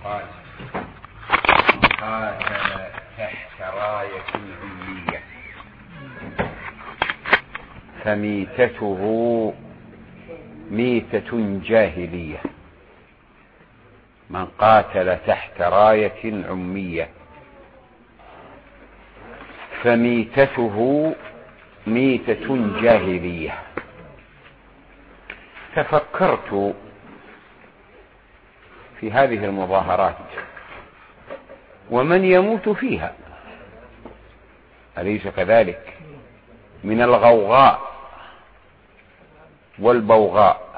قال قاتل تحت راية علمية فميتته ميتة جاهلية. من قاتل تحت راية عمية فميتته ميتة جاهلية. تفكرت في هذه المظاهرات ومن يموت فيها، أليس كذلك؟ من الغوغاء والبوغاء.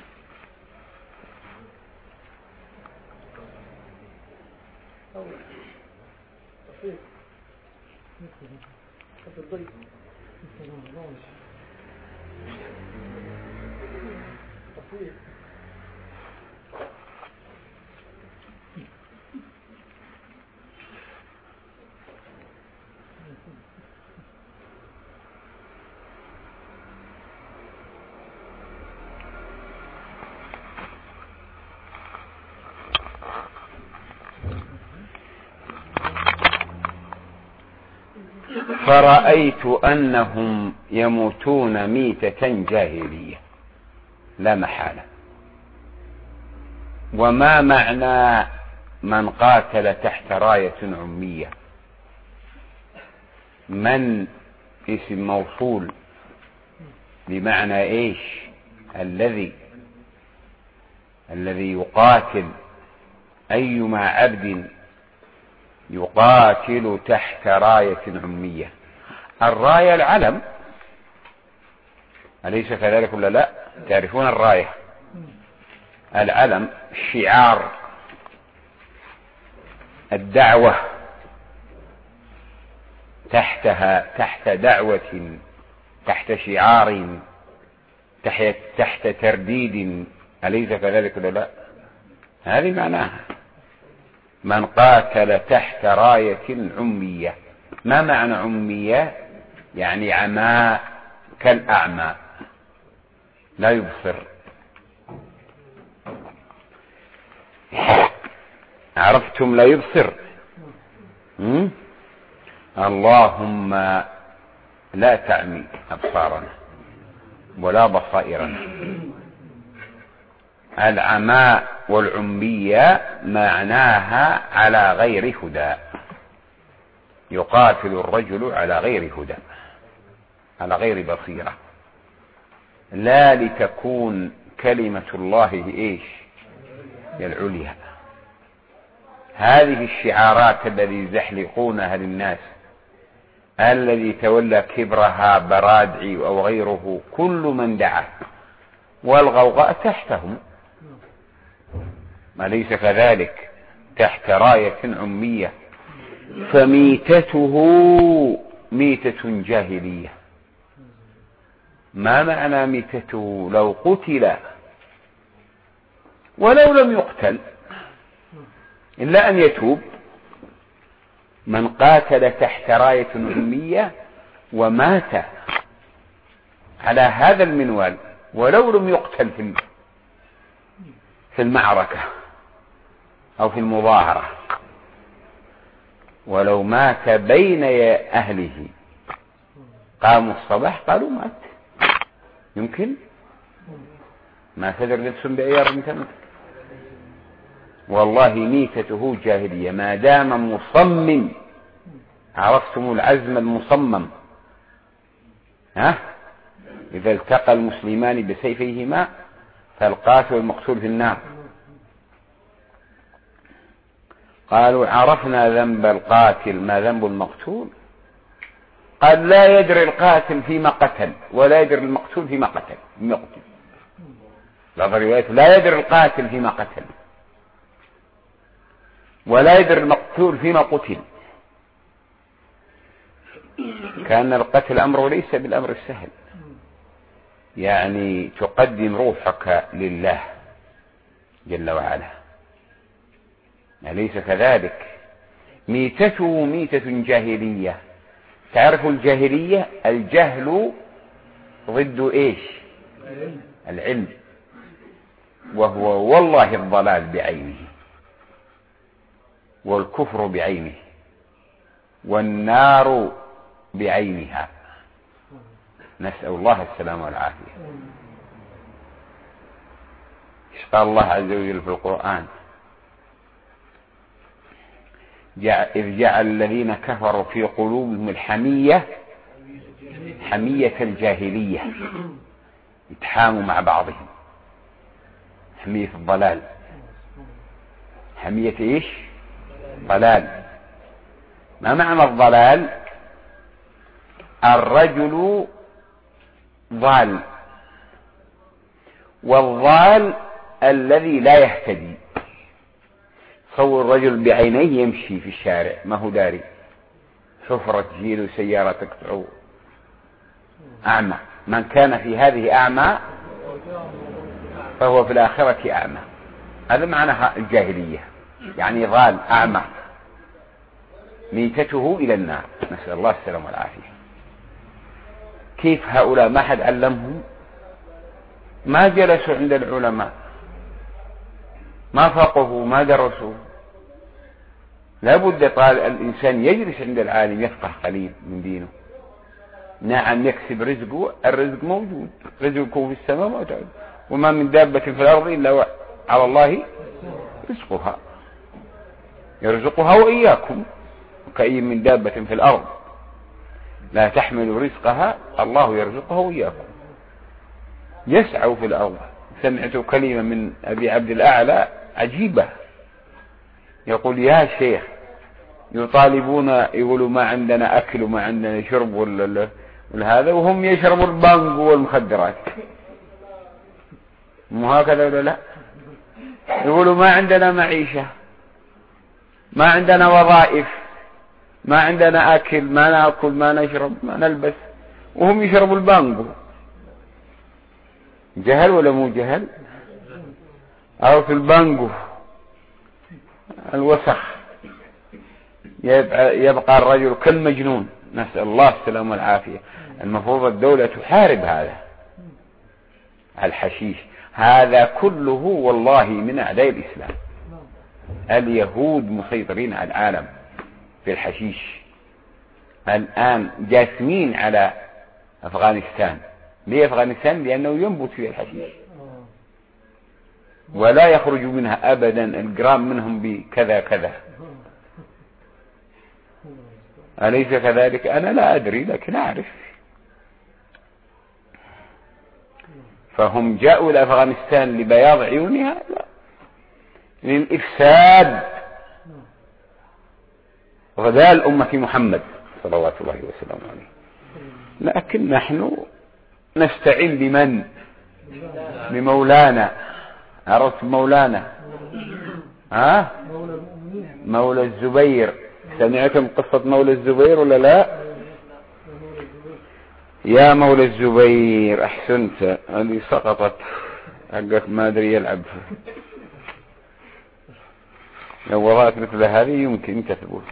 فرأيت أنهم يموتون ميتة جاهلية لا محالة. وما معنى من قاتل تحت راية عمية؟ من اسم موصول بمعنى ايش؟ الذي يقاتل. أيما عبد يقاتل تحت راية عمية. الراية العلم، أليس كذلك ولا لا؟ تعرفون الراية العلم، الشعار، الدعوة، تحت دعوة، تحت شعار، تحت ترديد، أليس كذلك ولا لا؟ هذه معناها من قاتل تحت راية عمية. ما معنى عمية؟ يعني عماء، كالأعمى لا يبصر. عرفتم لا يبصر؟ اللهم لا تعمي أبصارنا ولا بصائرنا. العماء والعمية معناها على غير هدى. يقاتل الرجل على غير هدى، على غير بصيرة، لا لتكون كلمة الله ايش؟ العليا. هذه الشعارات الذي يزحلقونها للناس، الذي تولى كبرها برادعي أو غيره، كل من دعا، والغوغاء تحتهم، أليس كذلك؟ تحت راية عمية. فميتته ميتة جاهلية. ما معنى ميتته؟ لو قتل ولو لم يقتل إلا أن يتوب. من قاتل تحت راية عمية ومات على هذا المنوال ولو لم يقتل في المعركة أو في المظاهرة، ولو مات بين أهله قاموا الصباح قالوا مات، يمكن ما تدر نفس بأيار متمت. والله ميتته جاهلية ما دام مصمم. عرفتم العزم المصمم؟ إذا التقى المسلمان بسيفيهما فالقاتل والمقتول في النار. قالوا عرفنا ذنب القاتل، ما ذنب المقتول؟ قال لا يدري القاتل فيما قتل ولا يدري المقتول فيما قتل. لا يدري القاتل فيما قتل ولا يدري المقتول فيما قتل. كان القتل أمره ليس بالأمر السهل، يعني تقدم روحك لله جل وعلا، أليس كذلك؟ ميتته ميتة جاهلية. تعرف الجاهلية؟ الجهل ضد ايش؟ العلم، وهو والله الضلال بعينه. والكفر بعينه والنار بعينها، نسأل الله السلامة والعافية. إيش قال الله عز وجل في القرآن؟ إذ جعل الذين كفروا في قلوبهم الحمية حمية الجاهلية، يتحاموا مع بعضهم، حمية الضلال. حمية إيش؟ ضلال. ما معنى الضلال؟ الرجل ضال، والضال الذي لا يهتدي. تصور الرجل بعينيه يمشي في الشارع ما هو داري، حفرة جيل وسيارة تقطع، أعمى. من كان في هذه أعمى فهو في الآخرة أعمى. هذا معنى الجاهلية، يعني ضال أعمى، ميتته إلى النار، نسأل الله السلامة والعافية. كيف هؤلاء ما حد علمهم؟ ما جلسوا عند العلماء، ما فقهوا، ما درسوا. لا بد الإنسان يجلس عند العالم يفقه قليل من دينه. نعم يكسب رزقه، الرزق موجود، رزقه في السماء موجود، وما من دابة في الأرض إلا على الله رزقها، يرزقها وإياكم. وكأي من دابة في الأرض لا تحمل رزقها، الله يرزقها وإياكم. يسعوا في الأرض. سمعت كلمة من أبي عبد الأعلى عجيبة، يقول يا شيخ يطالبون، يقولوا ما عندنا أكل وما عندنا شرب والهذا، وهم يشربوا البانجو والمخدرات. مو هكذا ولا لا؟ يقولوا ما عندنا معيشة، ما عندنا وظائف، ما عندنا أكل، ما نأكل ما نشرب ما نلبس، وهم يشربوا البانجو. جهل ولا مو جهل؟ أو في البانجو الوسخ يبقى الرجل كالمجنون، نسأل الله السلامة والعافية. المفروض الدولة تحارب هذا الحشيش. هذا كله والله من أعداء الإسلام. اليهود مسيطرين على العالم في الحشيش الآن، جاثمين على أفغانستان. ليه أفغانستان؟ لأنه ينبت فيها الحشيش ولا يخرج منها أبدا الجرام منهم بكذا كذا. أليس كذلك؟ أنا لا أدري لكن أعرف. فهم جاءوا إلى أفغانستان لبياض عيونها؟ لا، للإفساد غذاء أمة محمد صلوات الله وسلامه عليه. لكن نحن نستعين بمن؟ بمولانا. عرفت مولانا؟ مولى الزبير. سمعتم قصة مولى الزبير ولا لا؟ يا مولى الزبير أحسنت، اللي سقطت حقك ما أدري يلعب. لو وضعت مثل هذه يمكن تثبت.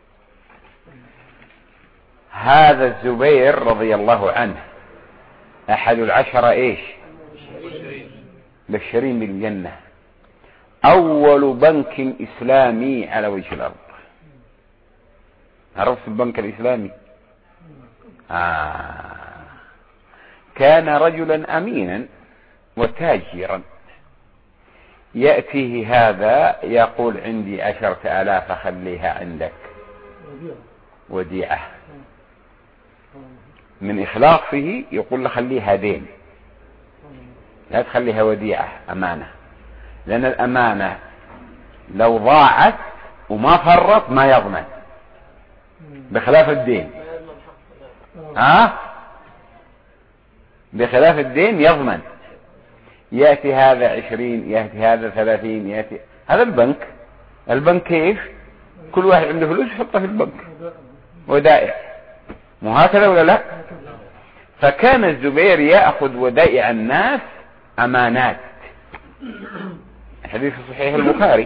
هذا الزبير رضي الله عنه أحد العشرة إيش؟ بشرين بالجنة. أول بنك إسلامي على وجه الأرض. عرفت البنك الإسلامي؟ كان رجلا أمينا وتاجرا. يأتيه هذا يقول عندي 10,000 أخليها عندك وديعة. من إخلاصه يقول له خليها دين، لا تخليها وديعة، أمانة. لأن الأمانة لو ضاعت وما فرط ما يضمن، بخلاف الدين. بخلاف الدين يضمن. يأتي هذا 20، يأتي هذا 30، يأتي هذا البنك. البنك كيف؟ كل واحد عنده فلوس يحطها في البنك ودائع، مو هكذا ولا لا؟ فكان الزبير يأخذ ودائع الناس أمانات. حديث صحيح البخاري.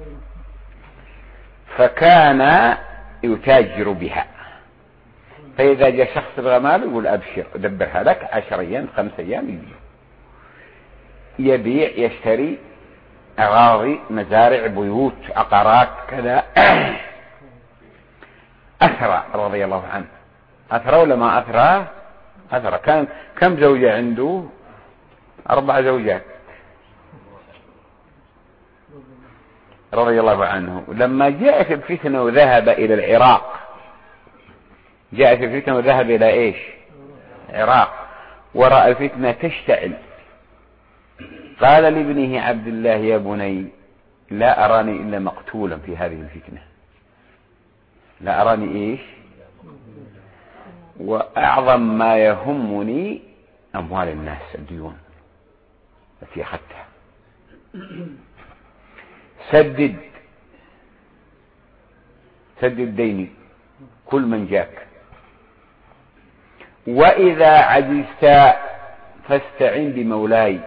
فكان يتاجر بها. فإذا جاء شخص الغمال يقول أبشر أدبرها لك 10 أيام 5 أيام، يبيع يشتري أراضي، مزارع، بيوت، عقارات، كذا. أثرى رضي الله عنه. أثرى ولا ما أثرى؟ أثرى. كان كم زوجة عنده؟ 4 زوجات رضي الله عنه. لما جاءت الفتنة وذهب إلى العراق، جاءت الفتنة وذهب إلى إيش؟ العراق، ورأى الفتنة تشتعل، قال لابنه عبد الله: يا بني، لا أراني إلا مقتولا في هذه الفتنة، لا أراني إيش؟ وأعظم ما يهمني أموال الناس، الديون التي أخذتها، سدد ديني كل من جاك، وإذا عجزت فاستعن بمولاي.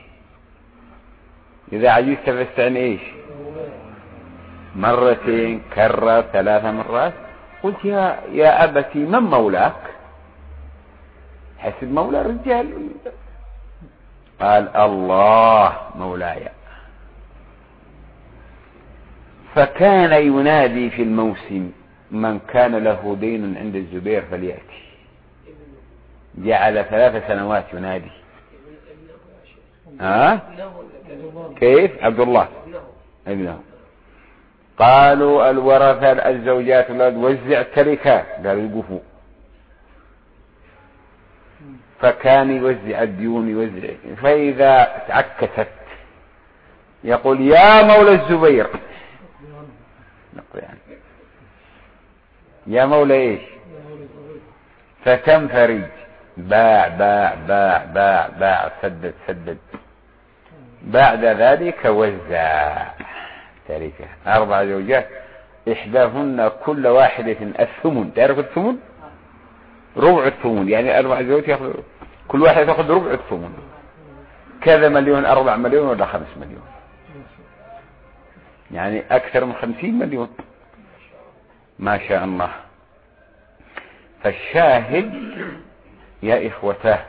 إذا عجزت فاستعن إيش؟ مرتين، كرر 3 مرات. قلت: يا أبتي، من مولاك؟ حسب مولى الرجال. قال: الله مولاي. فكان ينادي في الموسم: من كان له دين عند الزبير فليأتي. جعل 3 سنوات ينادي. كيف؟ عبد الله ابنه. قالوا: الورثة الزوجات لا توزع التركة. قالوا: يقفوا. فكان يوزع الديون، يوزع. فإذا تعكست يقول: يا مولى الزبير، يا مولى إيش؟ فتنفرج. باع باع باع باع باع، سدد. بعد ذلك وزع تركة 4 زوجات، إحداهن كل واحدة الثمن. تعرف الثمن؟ ربع الثمن، يعني 4 زوجات يأخذ كل واحد تأخذ ربع الثمن. كذا مليون، 4 مليون ولا 5 مليون، يعني أكثر من 50 مليون ما شاء الله. فالشاهد يا إخوته،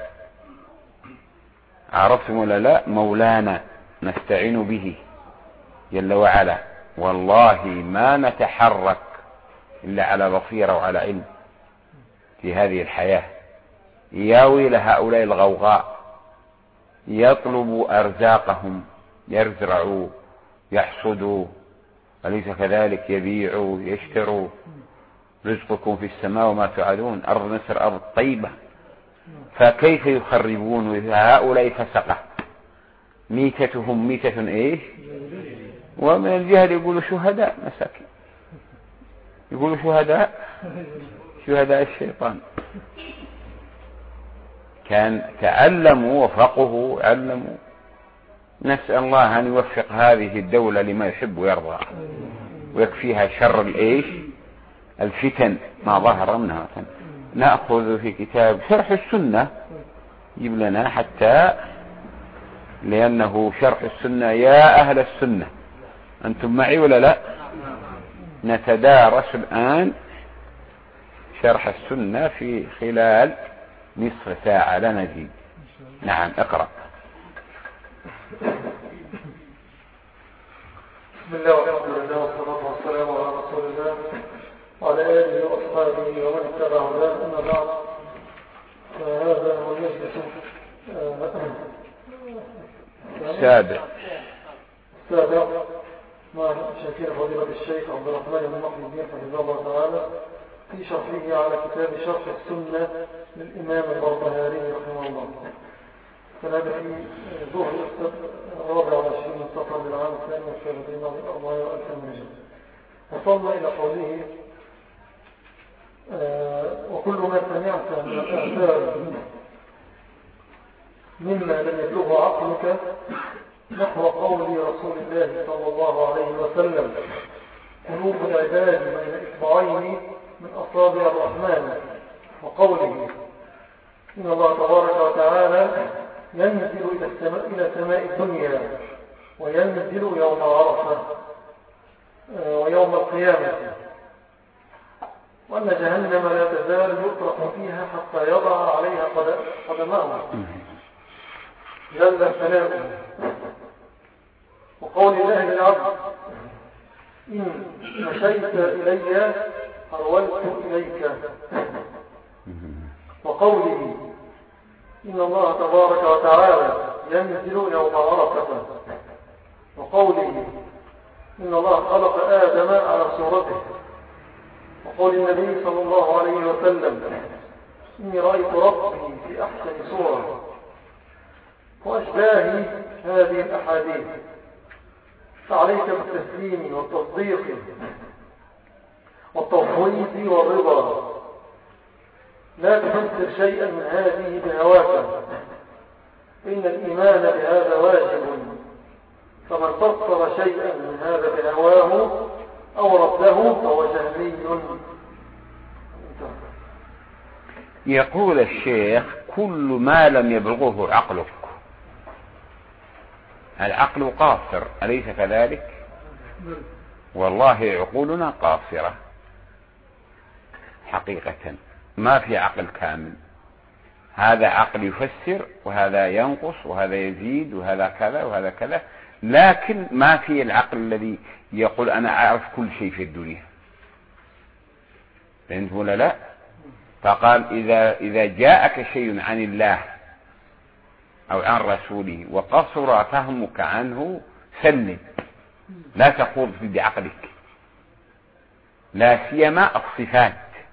عرفتم ولا لا؟ مولانا نستعين به جل وعلا، والله ما نتحرك إلا على بصيرة وعلى علم في هذه الحياة. يا ويل هؤلاء الغوغاء، يطلبوا أرزاقهم، يزرعوا، يحصدوا، أليس كذلك؟ يبيعوا، يشتروا. رزقكم في السماء وما توعدون. أرض مصر أرض طيبة، فكيف يخربون؟ هؤلاء فسقة، ميتتهم ميتة إيش؟ ومن الجهل يقولوا شهداء، مساكين، يقولوا شهداء الشيطان. كان تعلموا وفقهوا، علموا. نسأل الله أن يوفق هذه الدولة لما يحب ويرضى، ويكفيها شر الإيش؟ الفتن ما ظهر منها. نأخذ في كتاب شرح السنة، يجيب لنا حتى، لأنه شرح السنة. يا أهل السنة، أنتم معي ولا لا؟ نتدارس الآن شرح السنة في خلال نصف ساعة لا نزيد. نعم، اقرأ. بسم الله والحمد لله والصلاة والسلام على رسول الله وعلى آله وأصحابه ومن اتبع هداه. أما بعد، فهذا هو المجلس السابع مع شاكر فضيلة الشيخ عبد الرحمن بن محي الدين حفظه الله تعالى في شرحه على كتاب شرح السنة للإمام البربهاري رحمه الله. فهذا في ظهر السبت 24 من صفر للعام 32 400 هجري. وصلنا إلى قوله: وكل ما سمعت من الآثار مما لم يبلغه عقلك نحو قول رسول الله صلى الله عليه وسلم: قلوب العباد بين إصبعين من أصابع الرحمن، وقوله: إن الله تبارك وتعالى ينزل إلى سماء الدنيا وينزل يوم عرفة ويوم القيامة، وأن جهنم لا تزال يطرق فيها حتى يضع عليها قدمه جل ثناؤه. وقول الله للعبد إن مشيت إلي هرولت إليك، وقوله إن الله تبارك وتعالى ينزل يوم عرفة، وقوله إن الله خلق آدم على صورته، وقول النبي صلى الله عليه وسلم إني رأيت ربي في أحسن صورة، وأشباه هذه الأحاديث. فعليك بالتسليم والتصديق والتفويض والرضا، لا تفسر شيئا من هذه بهواك، إن الإيمان بهذا واجب، فمن فسر شيئا من هذا بهواه أو رده فهو جهمي. يقول الشيخ كل ما لم يبلغه عقلك. العقل قاصر أليس كذلك؟ والله عقولنا قاصرة حقيقة، ما في عقل كامل. هذا عقل يفسر وهذا ينقص وهذا يزيد وهذا كذا وهذا كذا، لكن ما في العقل الذي يقول أنا أعرف كل شيء في الدنيا. فهمت ولا لا؟ فقال إذا جاءك شيء عن الله أو عن رسوله وقصر فهمك عنه سلم، لا تخوض بعقلك، لا سيما الصفات.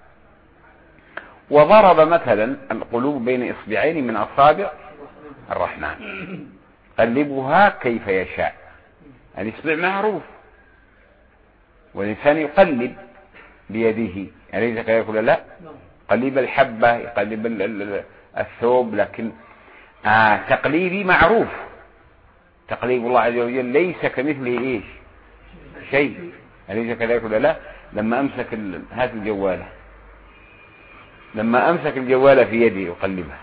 وضرب مثلا القلوب بين إصبعين من أصابع الرحمن قلبها كيف يشاء. الإصبع معروف والإنسان يقلب بيده، أليس كذلك ولا لا؟ قلب الحبة يقلب الثوب، لكن تقليبي معروف. تقليب الله عز وجل ليس كمثله إيش شيء، أليس كذلك ولا لا؟ لما أمسك هذه الجوالة، لما أمسك الجوالة في يدي يقلبها،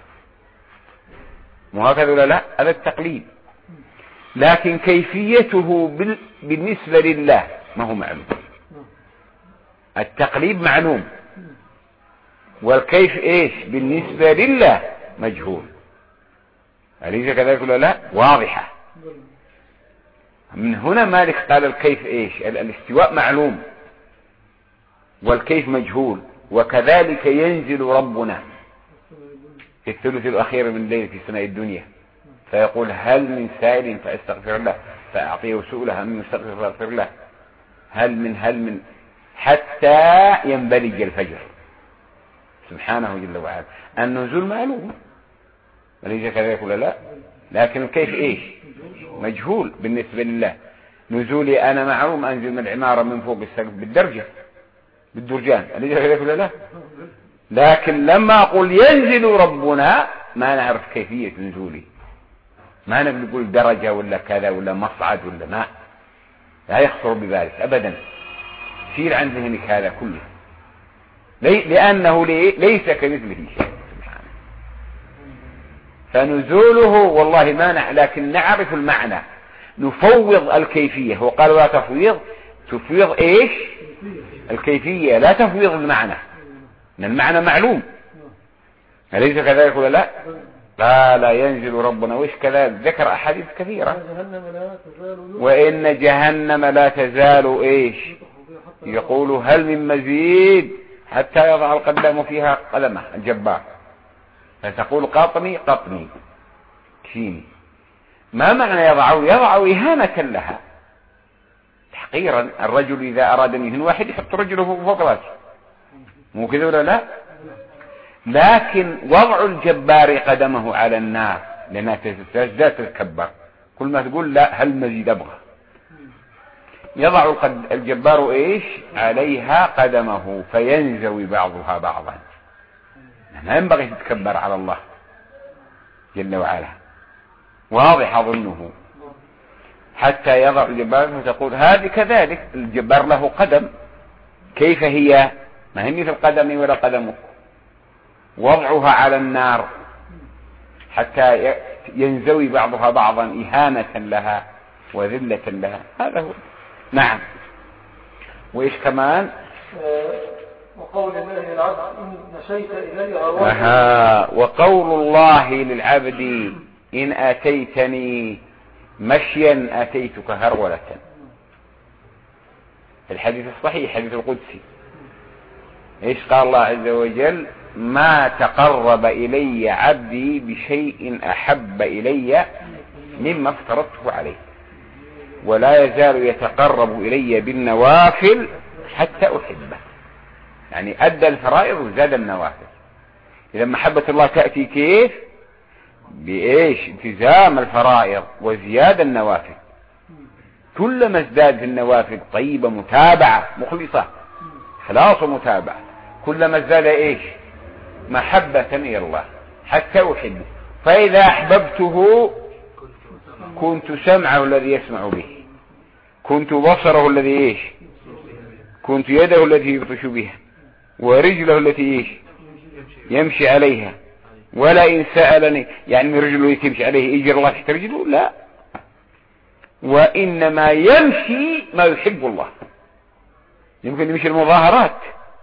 وهكذا ولا لا؟ هذا التقليب. لكن كيفيته بالنسبة لله ما هو معلوم. التقليب معلوم، والكيف إيش بالنسبة لله مجهول، أليس كذلك ولا لا؟ واضحة. من هنا مالك قال الكيف إيش، الاستواء معلوم والكيف مجهول. وكذلك ينزل ربنا في الثلث الأخير من الليل في سماء الدنيا فيقول هل من سائل فأستغفر له فأعطيه سؤله، هل من مستغفر فأغفر له، هل من حتى ينبلج الفجر سبحانه جل وعلا. النزول معلوم وليس كذلك ولا لا؟ لكن كيف إيش مجهول بالنسبة لله. نزولي أنا معلوم، أنزل من العمارة من فوق السقف بالدرجان، أليس كذلك ولا لا؟ لكن لما أقول ينزل ربنا ما نعرف كيفية نزوله، ما نقول درجة ولا كذا ولا مصعد ولا ما، لا يخطر بذلك أبدا. شيل عن ذهنك هذا كله، لأنه ليس كمثله شيء سبحانه. فنزوله والله ما لكن نعرف المعنى، نفوض الكيفية. هو قال لا تفويض إيش الكيفية، لا تفويض المعنى، إن المعنى معلوم، أليس كذلك ولا لا؟ لا ينزل ربنا وإيش كذلك. ذكر أحاديث كثيرة، وإن جهنم لا تزال إيش يقول هل من مزيد حتى يضع القدام فيها قدمه الجبار، فتقول قطني كيني. ما معنى يضع إهانة لها، تحقيرا. الرجل إذا أراد أن يهين واحد يحط رجله فوق راسه، مو كذا ولا لا؟ لكن وضع الجبار قدمه على النار لأنها تزداد تتكبر، كل ما تقول لا هل مزيد أبغى. يضع الجبار إيش عليها قدمه فينزوي بعضها بعضا. ما ينبغي تتكبر على الله جل وعلا، واضح أظنه. حتى يضع الجبار فتقول هذه كذلك، الجبار له قدم، كيف هي؟ ما هي مثل قدمي ولا قدمك. وضعها على النار حتى ينزوي بعضها بعضا إهانة لها وذلة لها، هذا هو. نعم. وإيش كمان؟ وقول الله للعبد إن مشيت إلي وقول الله للعبد إن أتيتني مشيا أتيتك هرولة. الحديث الصحيح حديث القدسي إيش قال الله عز وجل؟ ما تقرب إلي عبدي بشيء أحب إلي مما افترضته عليه ولا يزال يتقرب إلي بالنوافل حتى أحبه. يعني أدى الفرائض وزاد النوافل. إذا محبة الله تأتي كيف؟ بإيش؟ التزام الفرائض وزيادة النوافل. كلما ازداد في النوافل طيبة متابعة مخلصة خلاص ومتابعة كلما ازداد إيش؟ محبة إلى الله حتى أحبه. فإذا أحببته كنت سمعه الذي يسمع به، كنت بصره الذي إيش؟ كنت يده التي يبطش بها، ورجله التي إيش؟ يمشي عليها. ولا إن سألني يعني رجله تمشي عليه يجر الله تحت رجله، لا، وإنما يمشي ما يحب الله. يمكن يمشي المظاهرات،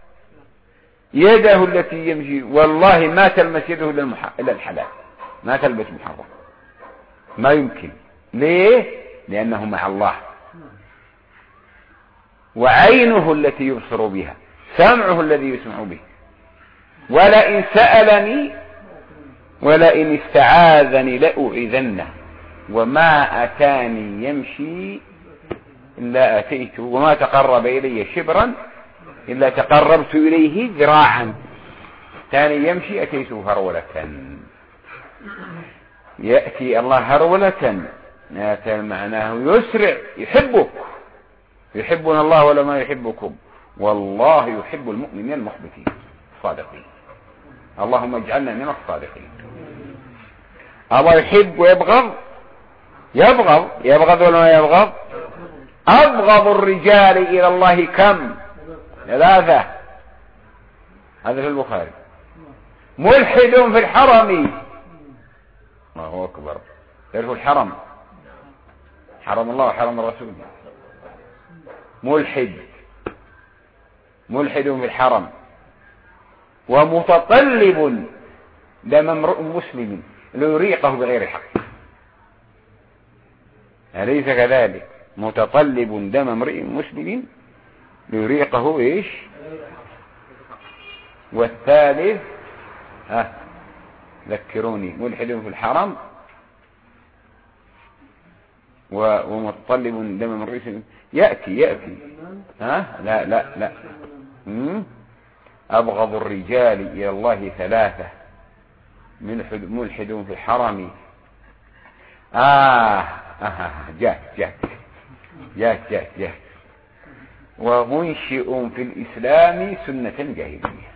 يده التي يمشي والله ما تلمس يده إلا الحلال، ما تلبس محرم، ما يمكن. ليه؟ لأنه مع الله. وعينه التي يبصر بها، سمعه الذي يسمع به. ولئن سألني ولئن استعاذني لأعيذنه وما أتاني يمشي إلا أتيته وما تقرب إلي شبرا إلا تقربت إليه ذراعا. ثاني يمشي أتيته هرولة. يأتي الله هرولة معناه يسرع، يحبك. يحبنا الله ولا ما يحبكم؟ والله يحب المؤمنين المخبتين الصادقين. اللهم اجعلنا من الصادقين. الله يحب ويبغض. يبغض ولا ما يبغض؟ أبغض الرجال إلى الله كم؟ 3. هذا في البخاري. ملحد في الحرم. الله أكبر. يعرفوا الحرم، حرم الله وحرم الرسول. ملحد في الحرم. ومتطلب دم امرؤ مسلم ليريقه بغير الحق. أليس كذلك؟ متطلب دم امرئ مسلم ليريقه ايش؟ والثالث ذكروني. ملحد في الحرم ومتطلب دم امرئ مسلم. يأتي لا أبغض الرجال إلى الله 3. ملحد في الحرم. جاء ومنشئ في الإسلام سنة جاهلية.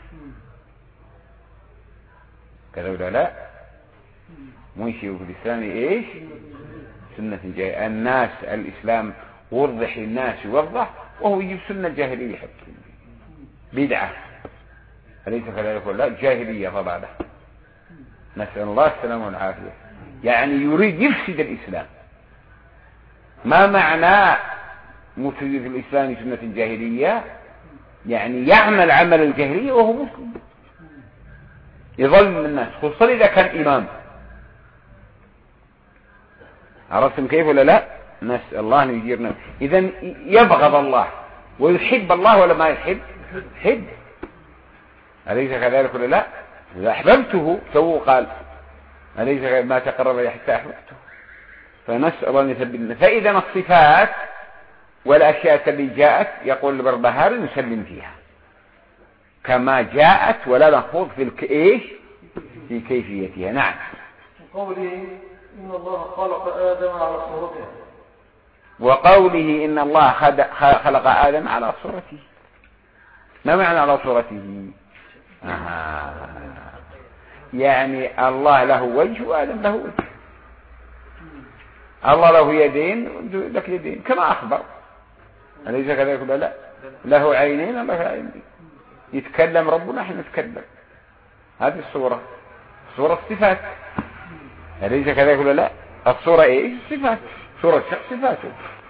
كذا ولا لا؟ منشئ في الإسلام إيش؟ سنة جاهلية. الناس الإسلام وضح للناس يوضح وهو يجيب سنة جاهلية حتى بدعة. أليس كذلك ولا لا؟ جاهلية ضلالة. نسأل الله السلامة والعافية. يعني يريد يفسد الإسلام. ما معنى مفسد في الإسلام سنة جاهلية؟ يعني يعمل عمل الجاهلية وهو مسلم، يظلم الناس، خصوصا إذا كان إمام. عرفتم كيف ولا لا؟ نسأل الله أن يجيرنا. إذن يبغض الله ويحب الله ولا ما يحب؟ يحب. أليس كذلك ولا لا؟ إذا أحببته سوء قال أليس ما تقرب إلي حتى أحببته. فنسأل الله أن يثبتنا. فإذا الصفات والأشياء التي جاءت يقول البربهاري نسلم فيها كما جاءت ولا نخوض في إيش؟ في كيفيتها. نعم. وقوله إن الله خلق آدم على صورته. وقوله إن الله خلق آدم على صورته. ما معنى على صورته؟ يعني الله له وجه وآدم له وجه. الله له يدين لك يدين كما أخبر. أليس كذلك ولا لا؟ له عينين الله له عينين. يتكلم ربنا احنا نتكلم. هذه الصورة، صورة الصفات. أليس كذلك ولا لا؟ الصورة ايش؟ الصفات. صورة الشخص صفاته.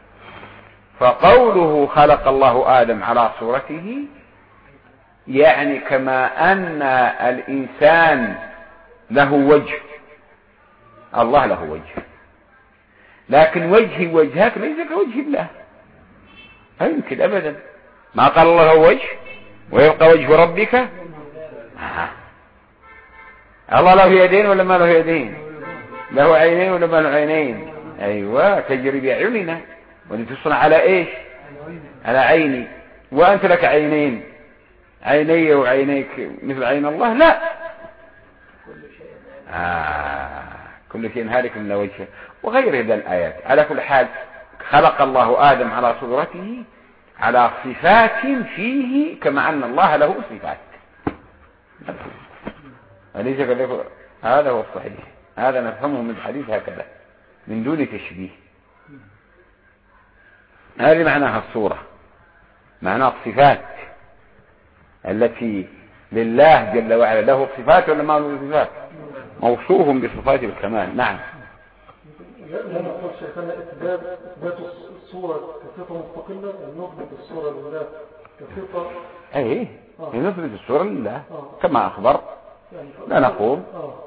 فقوله خلق الله آدم على صورته يعني كما أن الإنسان له وجه الله له وجه، لكن وجهي وجهك ليس كوجه الله، لا يمكن أبدا. ما قال الله له وجه ويبقى وجه ربك. الله له يدين ولا ما له يدين؟ له عينين ولا ما له عينين؟ أيوة، تجري بأعيننا ولتصنع على إيش؟ على عيني. وأنت لك عينين، عيني وعينيك مثل عين الله؟ لا. كل شيء هالك من وجهه وغيره من الآيات. على كل حال خلق الله آدم على صورته على صفات فيه، كما أن الله له صفات. أليس كذلك؟ هذا هو الصحيح، هذا نفهمه من الحديث هكذا من دون تشبيه. هذه معناها الصورة، معناها الصفات التي لله جل وعلا. له صفات ولا ما له صفات؟ موصوف بصفات الكمال. نعم. لا نقول شيخنا إثبات الصورة كصفة مستقلة، نثبت الصورة لله كصفة. أي نثبت الصورة لله كما أخبر. لا نقول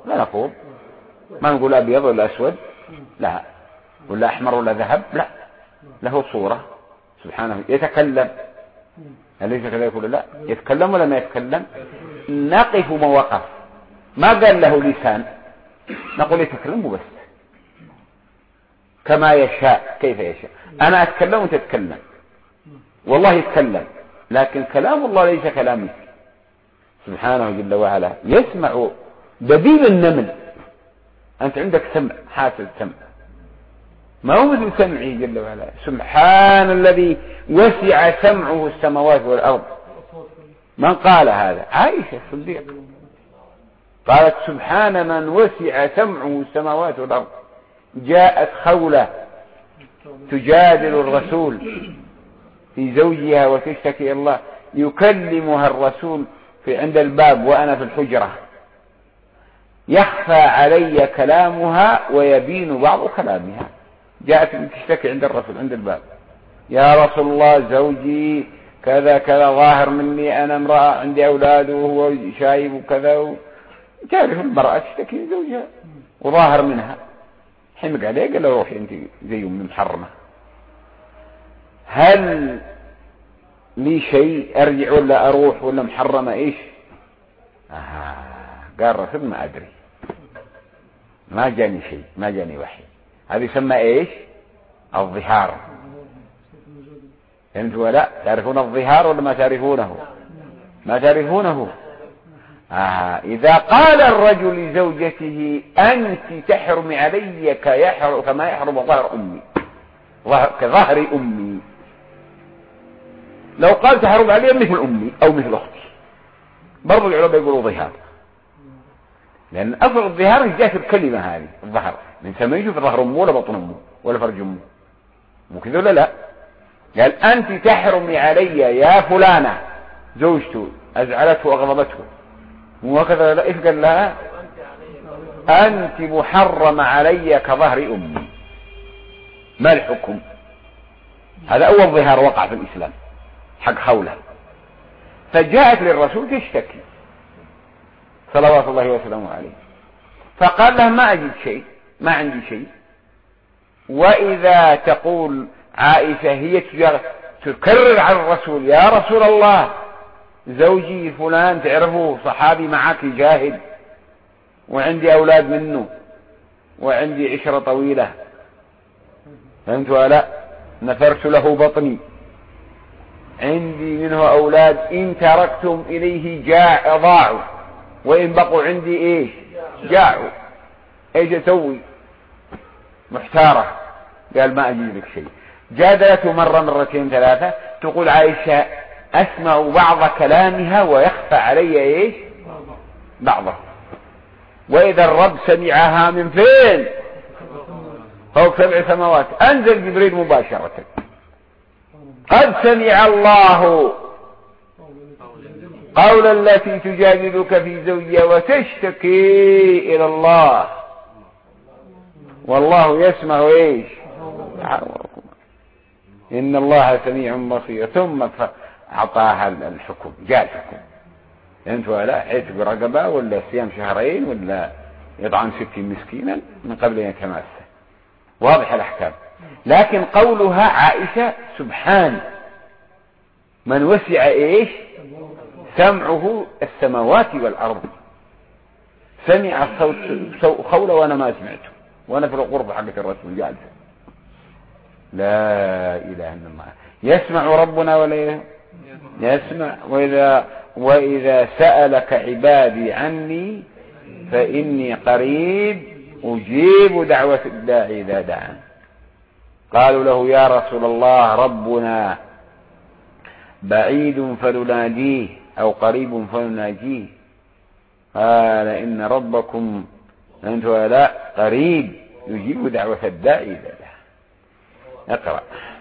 ما نقول أبيض ولا أسود، لا، ولا أحمر ولا ذهب، لا، له صورة سبحانه. يتكلم، أليس كذا؟ يقول لا، يتكلم ولا ما يتكلم؟ نقف ما وقف. ما قال له لسان، نقول يتكلم بس كما يشاء كيف يشاء. أنا أتكلم وأنت تتكلم، والله يتكلم، لكن كلام الله ليس كلامي سبحانه جل وعلا. يسمع دبيب النمل، أنت عندك سمع، حاسة سمع، ما هو مثل سمعه جل وعلا. سبحان الذي وسع سمعه السماوات والأرض. من قال هذا؟ عائشة الصديقة قالت سبحان من وسع سمعه السماوات والأرض. جاءت خولة تجادل الرسول في زوجها وتشتكي الله، يكلمها الرسول عند الباب وأنا في الحجرة، يخفى علي كلامها ويبين بعض كلامها. جاءت تشتكي عند الرسول عند الباب، يا رسول الله زوجي كذا كذا، ظاهر مني أنا امرأة عندي أولاد وهو شايب وكذا. تعرف المرأة تشتكي زوجها وظاهر منها، حمق عليه قال له روحي أنت زي أمي محرمة، هل لي شيء أرجع ولا أروح ولا محرمة إيش؟ قال رسول ما أدري، ما جاني شيء، ما جاني وحي. هذا يسمى إيش؟ الظهار. فهمتوا ولا؟ تعرفون الظهار ولا ما تعرفونه؟ ما تعرفونه. إذا قال الرجل لزوجته أنت تحرم علي كما يحرم ظهر أمي، كظهر أمي. لو قال تحرم علي مثل أمي أو مثل أختي، برضو العلماء يقولوا ظهار، لأن أصل الظهار جاءت الكلمة هذه الظهر من سميه في ظهر أمه ولا بطن أمه ولا فرج أمه، مو كذا ولا لا؟ قال أنت تحرمي علي يا فلانة، زوجته أزعلته وأغضبته، مو هكذا لا؟ إيش قال لها؟ أنت محرم علي كظهر أمي. ما الحكم؟ هذا أول ظهار وقع في الإسلام حق خولة. فجاءت للرسول تشتكي صلوات الله وسلامه عليه، فقال له ما أجد شيء، ما عندي شيء. وإذا تقول عائشة هي تكرر على الرسول، يا رسول الله زوجي فلان تعرفه صحابي معك جاهد وعندي أولاد منه وعندي عشرة طويلة، فهمت ولا؟ نفرت له بطني، عندي منه أولاد إن تركتم إليه ضاعوا وإن بقوا عندي إيش؟ جاعوا. إيش أسوي؟ محتارة. قال ما أجيب لك شيء. جادلته مرة مرتين ثلاثة، تقول عائشة أسمع بعض كلامها ويخفى علي إيش؟ بعضه. وإذا الرب سمعها من فين؟ فوق 7 سماوات، أنزل جبريل مباشرة، قد سمع الله قول التي تجادلك في زوجها وتشتكي إلى الله والله يسمع إيش؟ إن الله سميع بصير. ثم أعطاها الحكم، جاء الحكم، أنت ولا عتق رقبة ولا صيام شهرين ولا يطعم 60 مسكينا من قبل أن يتماسى. واضح الأحكام. لكن قولها عائشة سبحان من وسع إيش سمعه السماوات والأرض، سمع الصوت خولة وأنا ما سمعته، وأنا في الغرفة حقت الرسول جالس. لا إله إلا الله. يسمع ربنا ولا يسمع؟ وإذا سألك عبادي عني فإني قريب أجيب دعوة الداعي إذا دعان. قالوا له يا رسول الله ربنا بعيد فنناديه أو قريب فنناجيه؟ قال إن ربكم أنتم لا قريب يجيب دعوة الداعي إذا دعان. اقرأ.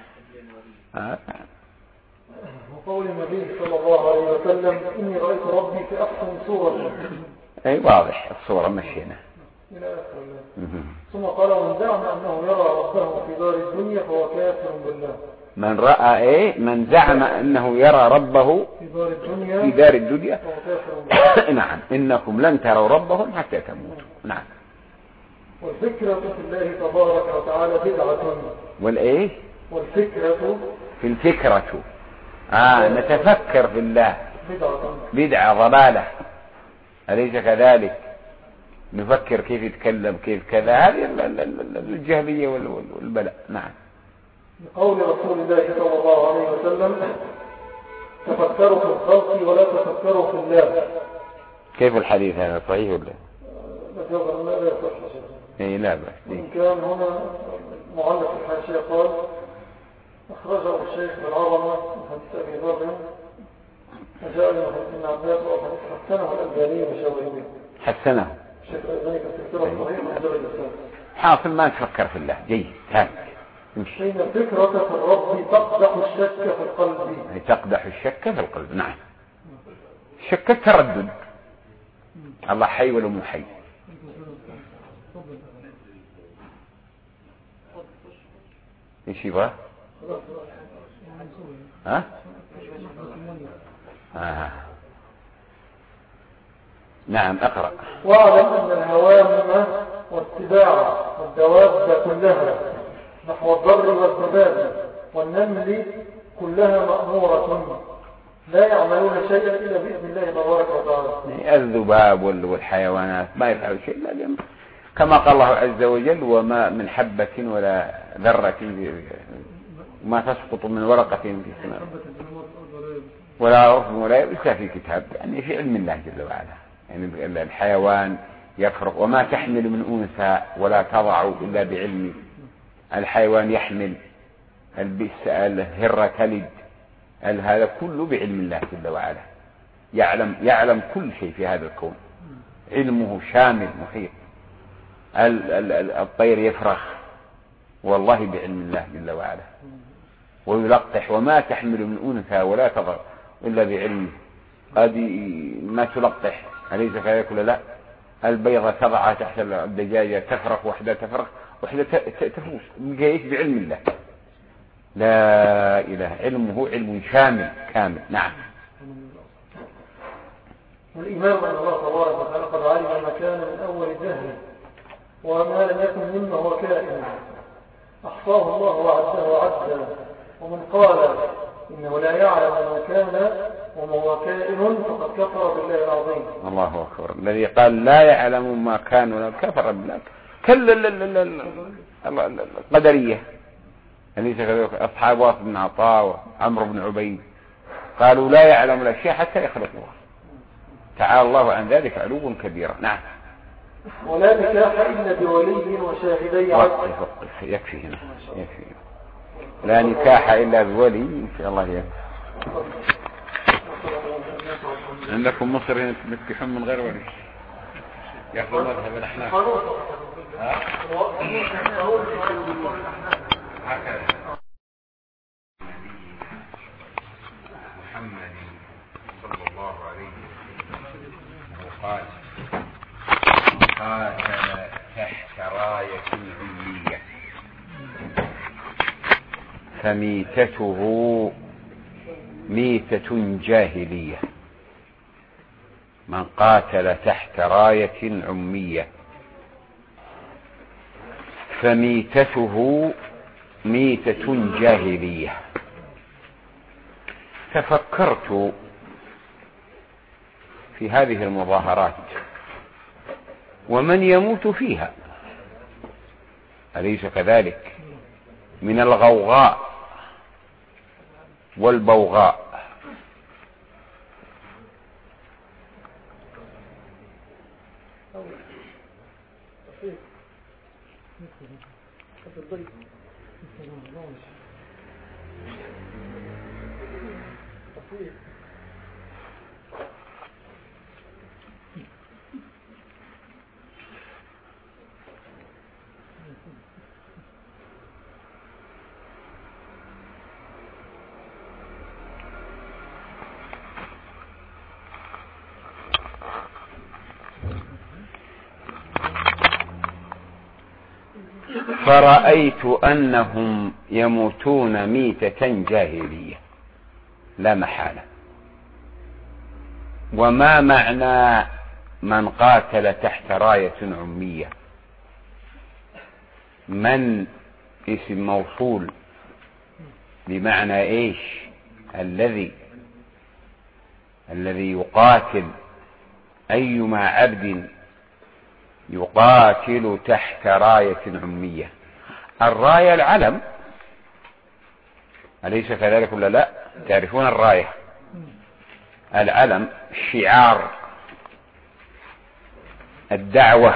وقول النبي صلى الله عليه وسلم إني رأيت ربي في أحسن صورة. أي واضح الصورة مشينا إلى آخر. ثم قال ومن زعم أنه يرى ربه في دار الدنيا فهو كافر بالله. من رأى إيه؟ من زعم أنه يرى ربه في دار الدنيا فهو كافر بالله. نعم. إنكم لن تروا ربهم حتى تموتوا. نعم. والفكرة في الله تبارك وتعالى بدعة. والإيه؟ والفكرة في الفكرة نتفكر في الله بدعة ضلالة، أليس كذلك؟ نفكر كيف يتكلم كيف كذا، هذه الجهلية والبلاء. نعم. لقول رسول الله صلى الله عليه وسلم تفكروا في الخلق ولا تفكروا في الله. كيف الحديث هذا صحيح ولا لا يصح؟ اي لا بأس. إن كان هنا معلق الحاشية قال أخرجه الشيخ بالعظمة حديث أبي ذر وجاء ابن عباس وحديث حسنه الألباني وشاويه. حسنه الشيخ الألباني كالسلسلة الصحيح وحجر الإسلام. حاصل ما تفكر في الله. جيد. ثاني حين الفكرة في الرب تقدح الشك في القلب. تقدح الشك في القلب. نعم. الشك التردد. الله حي ولا مو حي. ايش يبغى؟ ها؟ نعم اقرأ. واعلم ان الهوام والسباع والدواب كلها نحو الضر والذباب والنمل كلها مأمورة لا يعملون شيئا إلا بإذن الله تبارك وتعالى. الذباب والحيوانات ما يفعلوا شيء إلا كما قال الله عز وجل وما من حبة ولا ذرة ما تسقط من ورقة في السماء ولا رطب ولا يابس في كتاب، يعني في علم الله جل وعلا. يعني الحيوان يفرق وما تحمل من أنثى ولا تضع إلا بعلمه. الحيوان يحمل، الهرة تلد، هذا كله بعلم الله جل وعلا. يعلم كل شيء في هذا الكون، علمه شامل محيط. الطير يفرخ والله بعلم الله جل وعلا، ويلقح وما تحمل من أنثى ولا تضع إلا بعلمه. هذه ما تلقح أليس كذلك ولا لا؟ البيضة تضعها تحت الدجاجة تفرخ، واحدة تفرخ واحدة تفوز بعلم الله. لا إله، علمه علم شامل كامل. نعم. والإمام أن الله تبارك وتعالى قد علم ما كان من أول الدهر وما لم يكن مما هو كائن، أحصاه الله وعده. ومن قال إنه لا يعلم ما كان وما هو كائن فقد كفر بالله العظيم. الله أكبر. الذي قال لا يعلم ما كان ولا كفر بالله القدرية أليس أصحاب واث بن عطاء وعمرو بن عبيد قالوا لا يعلم الأشياء حتى يخلقوها. تعالى الله عن ذلك علوا كبيرا. نعم. ولا نكاح إلا بولي وشاهدي عدل. يكفي هنا يكفي. لا نكاح إلا بولي إن شاء الله يكفي. عندكم مصر ينكحون من غير ولي يأخذ مذهب الأحناف. هكذا محمد صلى الله عليه وسلم قال قاتل تحت راية علمية فميتته ميتة جاهلية. من قاتل تحت راية عمية فميتته ميتة جاهلية. تفكرت في هذه المظاهرات ومن يموت فيها، أليس كذلك؟ من الغوغاء والبوغاء. فرأيت أنهم يموتون ميتة جاهلية لا محالة. وما معنى من قاتل تحت راية عمية؟ من اسم موصول بمعنى ايش؟ الذي يقاتل. أيما عبد يقاتل تحت راية عمية. الراية العلم، أليس كذلك ولا لا؟ تعرفون الراية؟ العلم الشعار، الدعوة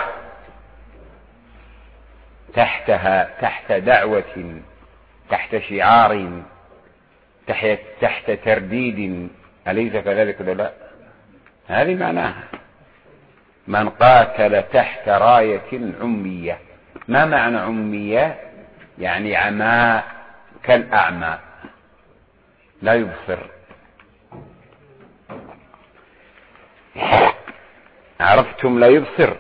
تحتها، تحت دعوة، تحت شعار، تحت ترديد، أليس كذلك ولا لا؟ هذه معناها من قاتل تحت راية عمية. ما معنى عمية؟ يعني عماء، كالأعمى لا يبصر. عرفتم لا يبصر؟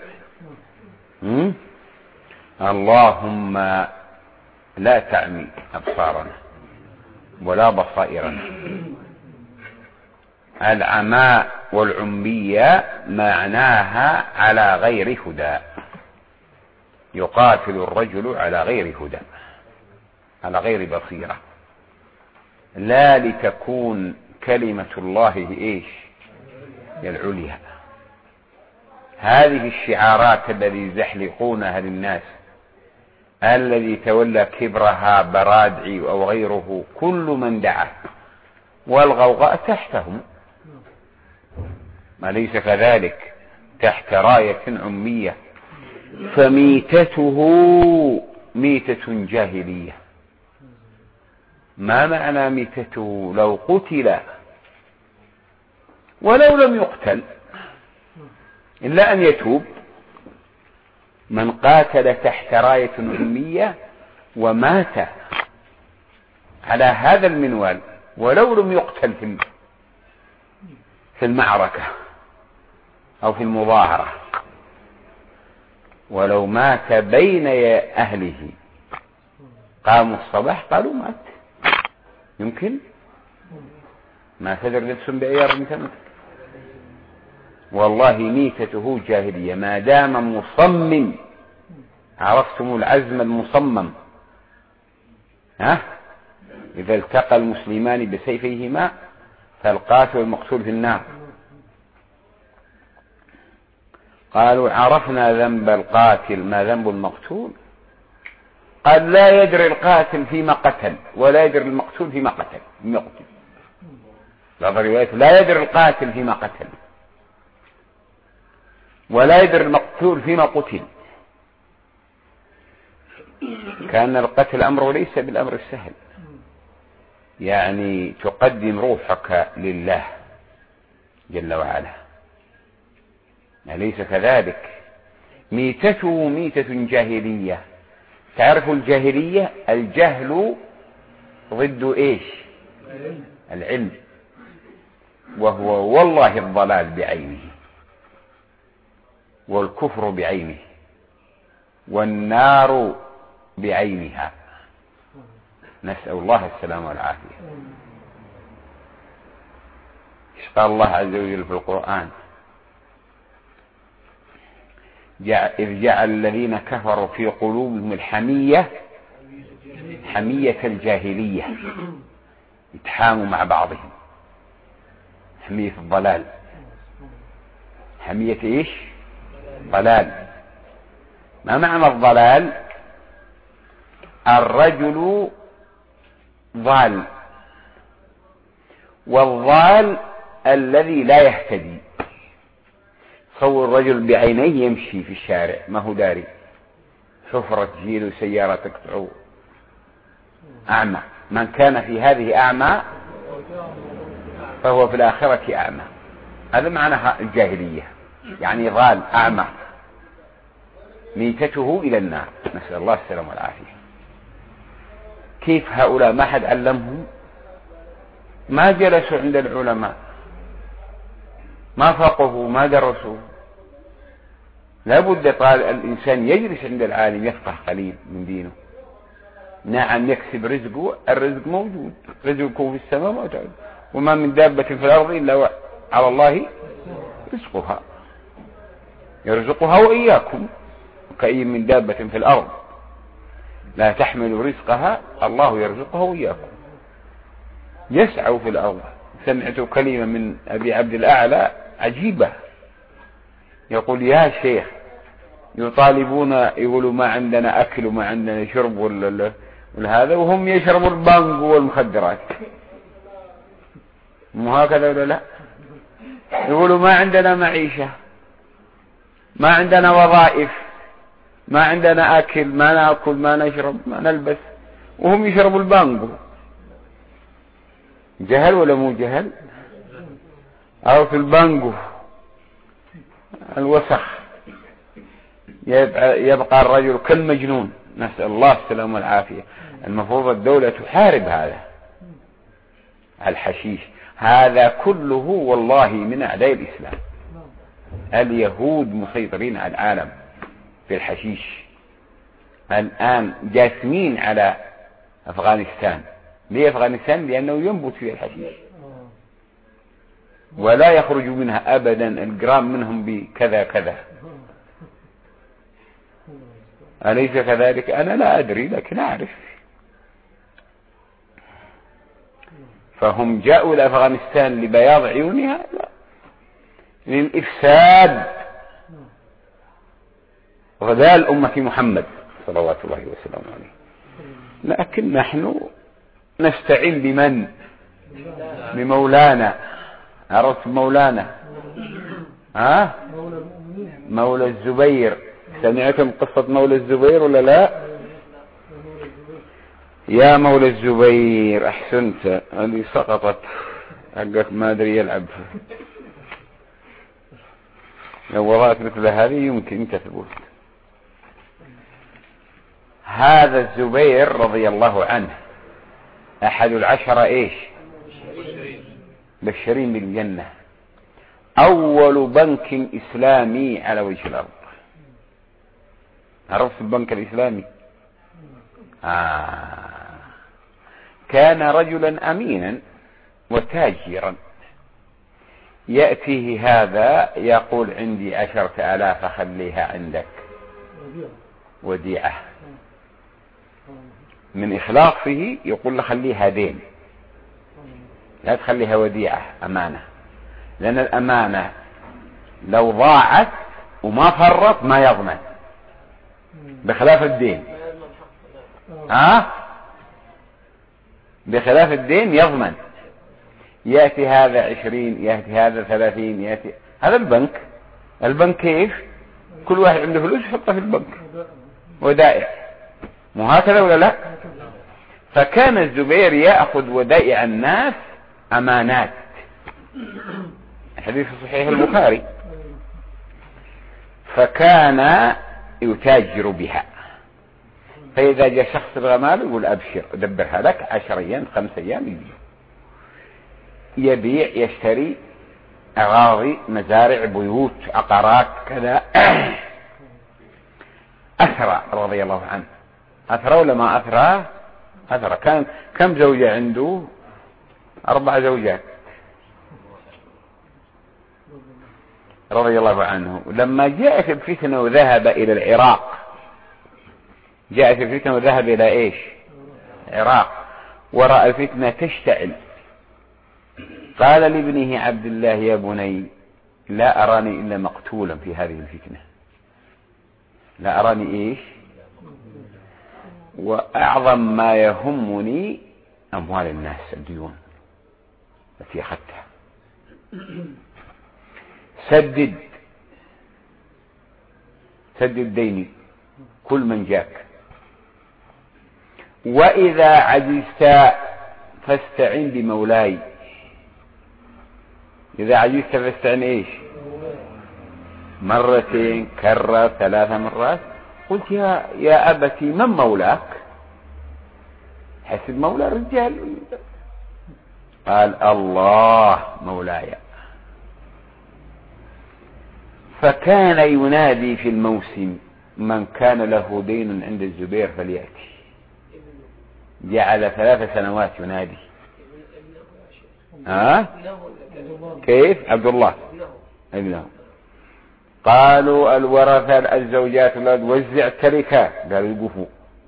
اللهم لا تعمي أبصارنا ولا بصائرنا. العماء والعمية معناها على غير هدى. يقاتل الرجل على غير هدى، على غير بصيرة، لا لتكون كلمة الله ايش؟ العليا. هذه الشعارات الذي يزحلقونها للناس، الذي تولى كبرها برادعي أو غيره، كل من دعا، والغوغاء تحتهم، أليس كذلك؟ تحت راية عمية. فميتته ميتة جاهلية. ما معنى ميتته؟ لو قتل ولو لم يقتل إلا أن يتوب. من قاتل تحت راية عمية ومات على هذا المنوال ولو لم يقتل في المعركة أو في المظاهرة، ولو مات بين أهله قاموا الصباح قالوا مات. يمكن ما تدر نفس بأيار تمت. والله ميتته جاهلية ما دام مصمم. عرفتم العزم المصمم؟ إذا التقى المسلمان بسيفيهما فالقاتل والمقتول في النار. قالوا عرفنا ذنب القاتل، ما ذنب المقتول؟ قال لا يدري القاتل فيما قتل ولا يدري المقتول فيما قتل. بعض الروايات لا يدري القاتل فيما قتل ولا يدري المقتول فيما قتل. كان القتل أمره ليس بالأمر السهل، يعني تقدم روحك لله جل وعلا، أليس كذلك؟ ميتته ميتة جاهلية. تعرف الجاهلية؟ الجهل ضد ايش؟ العلم، وهو والله الضلال بعينه والكفر بعينه والنار بعينها. نسأل الله السلامة والعافية. إيش قال الله عز وجل في القرآن؟ إذ جعل الذين كفروا في قلوبهم الحمية حمية الجاهلية، يتحاموا مع بعضهم، حمية الضلال. حمية ايش؟ ضلال. ما معنى الضلال؟ الرجل ضال، والضال الذي لا يهتدي. تصور الرجل بعينيه يمشي في الشارع ما هو داري، حفرة تجيله وسيارة تقطعه، أعمى. من كان في هذه أعمى فهو في الآخرة أعمى. هذا معنى الجاهلية، يعني ضال أعمى، ميتته إلى النار، نسأل الله السلامة والعافية. كيف هؤلاء ما حد علمهم؟ ما جلسوا عند العلماء، ما فقهوا، ما درسوا. لابد الإنسان يجلس عند العالم يفقه قليل من دينه. نعم يكسب رزقه، الرزق موجود، رزقه في السماء موجود، وما من دابة في الأرض إلا على الله رزقها، يرزقها وإياكم. كأي من دابة في الأرض لا تحمل رزقها، الله يرزقها وإياكم. يسعوا في الأرض. سمعت كلمة من أبي عبد الأعلى عجيبة، يقول يا شيخ يطالبون، يقولوا ما عندنا أكل وما عندنا شرب والهذا، وهم يشربوا البانجو والمخدرات. مو هكذا ولا لا؟ يقولوا ما عندنا معيشة، ما عندنا وظائف، ما عندنا أكل، ما نأكل ما نشرب ما نلبس، وهم يشربوا البانجو. جهل ولا مو جهل؟ أو في البانجو الوسخ يبقى الرجل كالمجنون، نسأل الله السلامة والعافية. المفروض الدولة تحارب هذا الحشيش. هذا كله والله من أعداء الإسلام. اليهود مسيطرين على العالم في الحشيش الآن، جاثمين على أفغانستان. ليه أفغانستان؟ لأنه ينبت فيها الحشيش ولا يخرج منها أبدا الجرام منهم بكذا كذا. أليس كذلك؟ أنا لا أدري لكن أعرف. فهم جاءوا إلى أفغانستان لبياض عيونها؟ لا، للإفساد غذاء أمة محمد صلوات الله وسلامه عليه. لكن نحن نستعين بمن؟ بمولانا. عرفت مولانا؟ مولى الزبير. سمعتم قصة مولى الزبير ولا لا؟ يا مولى الزبير أحسنت، هذه سقطت حقك ما أدري يلعب. لو وضعت مثل هذه يمكن تثبت. هذا الزبير رضي الله عنه أحد العشرة إيش؟ بشرين بالجنة. أول بنك إسلامي على وجه الأرض. عرفت البنك الإسلامي؟ كان رجلا أمينا وتاجرا. يأتيه هذا يقول عندي 10,000 خليها عندك وديعة. من إخلاصه يقول له خليها دين، لا تخليها وديعة، أمانة. لأن الأمانة لو ضاعت وما فرط ما يضمن، بخلاف الدين. بخلاف الدين يضمن. يأتي هذا 20، يأتي هذا 30، يأتي هذا البنك. البنك كيف؟ كل واحد عنده فلوس يحطها في البنك ودائع. مو هكذا ولا لا؟ فكان الزبير يأخذ ودائع الناس أمانات. الحديث صحيح البخاري. فكان يتاجر بها. فإذا جاء شخص بغمال يقول أبشر أدبرها لك 10 أيام 5 أيام. يبيع يشتري أراضي، مزارع، بيوت، عقارات، كذا. أثرى رضي الله عنه. أثرى ولا ما أثرى؟ أثرى. كان كم زوجة عنده؟ 4 زوجات. رضي الله عنه لما جاءت الفتنة وذهب إلى العراق، جاءت الفتنة وذهب إلى إيش؟ العراق، ورأى الفتنة تشتعل، قال لابنه عبد الله يا بني لا أراني إلا مقتولا في هذه الفتنة، لا أراني إيش؟ وأعظم ما يهمني أموال الناس، الديون التي أخذتها، سدد ديني كل من جاك، وإذا عجزت فاستعن بمولاي. إذا عجزت فاستعن إيش؟ مرتين، كرر 3 مرات. قلت يا أبتي من مولاك؟ حسب مولى الرجال. قال الله مولاي. فكان ينادي في الموسم من كان له دين عند الزبير فليأتي. جعل 3 سنوات ينادي. كيف؟ عبد الله ابنه. قالوا الورثة الزوجات الأولاد وزع التركة، قالوا يقفوا.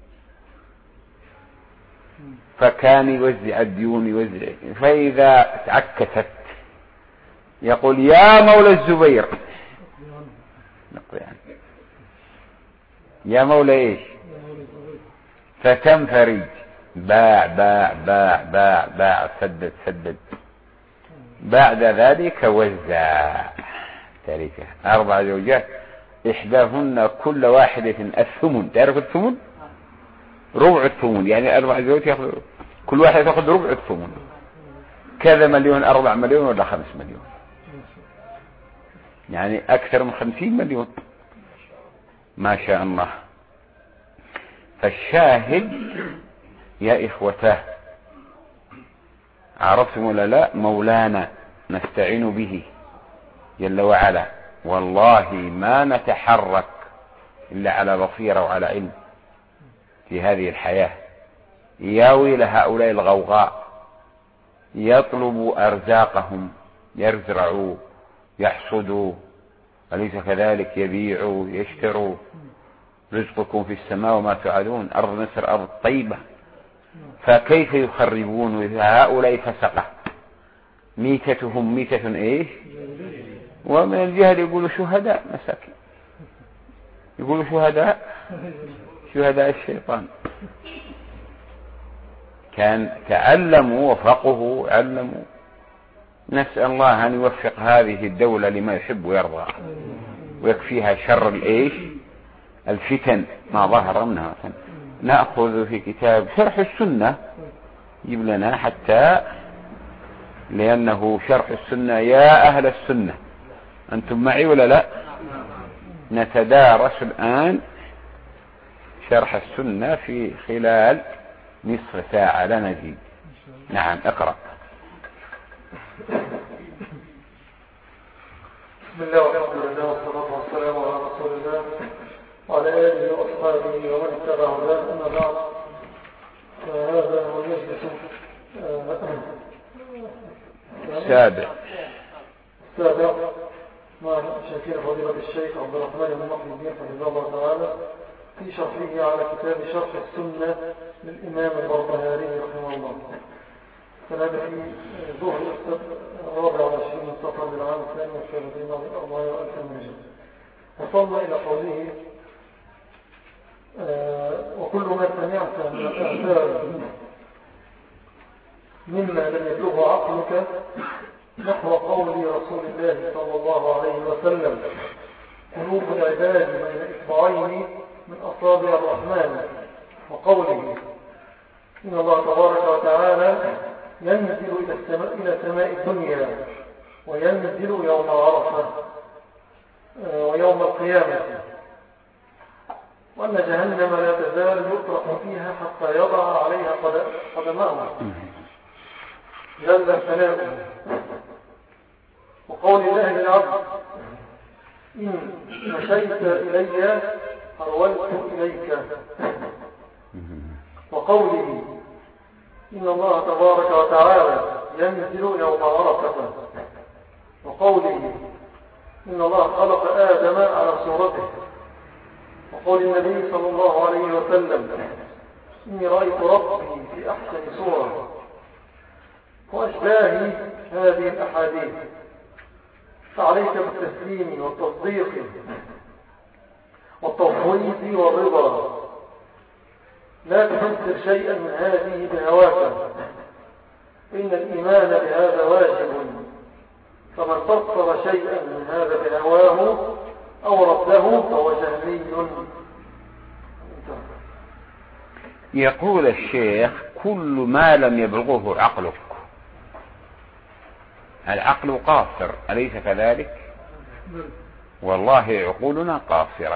فكان يوزع الديون، يوزع، فإذا تعكست يقول يا مولى الزبير، يا مولى ايش؟ فتنفرج، باع باع باع باع باع، سدد. بعد ذلك وزع تركة 4 زوجات، إحداهن كل واحدة الثمن. تعرف الثمن؟ ربع الثمن، يعني 4 زوجات يأخذ كل واحد يأخذ ربع الثمن. كذا مليون، 4 مليون ولا 5 مليون، يعني أكثر من 50 مليون ما شاء الله. فالشاهد يا إخوته، عرفتم ولا لا؟ مولانا نستعين به جل وعلا، والله ما نتحرك إلا على بصيرة وعلى علم في هذه الحياة. يا ويل هؤلاء الغوغاء، يطلبوا أرزاقهم، يزرعوا يحصدوا، أليس كذلك؟ يبيعوا يشتروا. رزقكم في السماء وما توعدون. أرض مصر أرض طيبة، فكيف يخربون؟ هؤلاء فسقة، ميتتهم ميتة ايش؟ ومن الجهل يقولوا شهداء، مساكين يقولوا شهداء الشيطان. كان تعلموا وفقهوا، علموا. نسأل الله أن يوفق هذه الدولة لما يحب ويرضى، ويكفيها شر الايش؟ الفتن ما ظهر منها. نأخذ في كتاب شرح السنة، يجيب لنا حتى، لأنه شرح السنة يا أهل السنة، أنتم معي ولا لا؟ نتدارس الآن شرح السنة في خلال نصف ساعة لا نزيد. نعم اقرأ. بسم الله والحمد لله والصلاة والسلام على رسول الله وعلى آله وأصحابه ومن اتبع هداه، أما بعد. فهذا هو المجلس السابع مع شاكر فضيلة الشيخ عبد الرحمن بن محي الدين حفظه الله تعالى في شرحه على كتاب شرح السنة للإمام البربهاري رحمه الله. فهذا في ظهر الرابع والعشرين من صفر للعام 32 وصلنا إلى قوله وكل ما سمعت من الأعذار مما لم يبلغ عقلك نحو قول رسول الله صلى الله عليه وسلم قلوب العباد بين إصبعين من أصابع الرحمن، وقوله إن الله تبارك وتعالى ينزل إلى سماء الدنيا وينزل يوم عرفة ويوم القيامة، وأن جهنم لا تزال يطرق فيها حتى يضع عليها قدماه جل ثناؤه، وقول الله للعبد إن مشيت إلي أرولت إليك، وقوله إن الله تبارك وتعالى ينزل يوم عرفة، وقوله إن الله خلق آدم على صورته، وقال النبي صلى الله عليه وسلم إني رأيت ربي في أحسن صورة، وأشباه هذه الأحاديث. فعليك بالتسليم والتصديق والتفويض والرضا، لا تفسر شيئا من هذه بهواك، إن الإيمان بهذا واجب، فمن فسر شيئا من هذا بهواه أو رده فهو جهمي. يقول الشيخ كل ما لم يبلغه عقلك. العقل قاصر، أليس كذلك؟ والله عقولنا قاصرة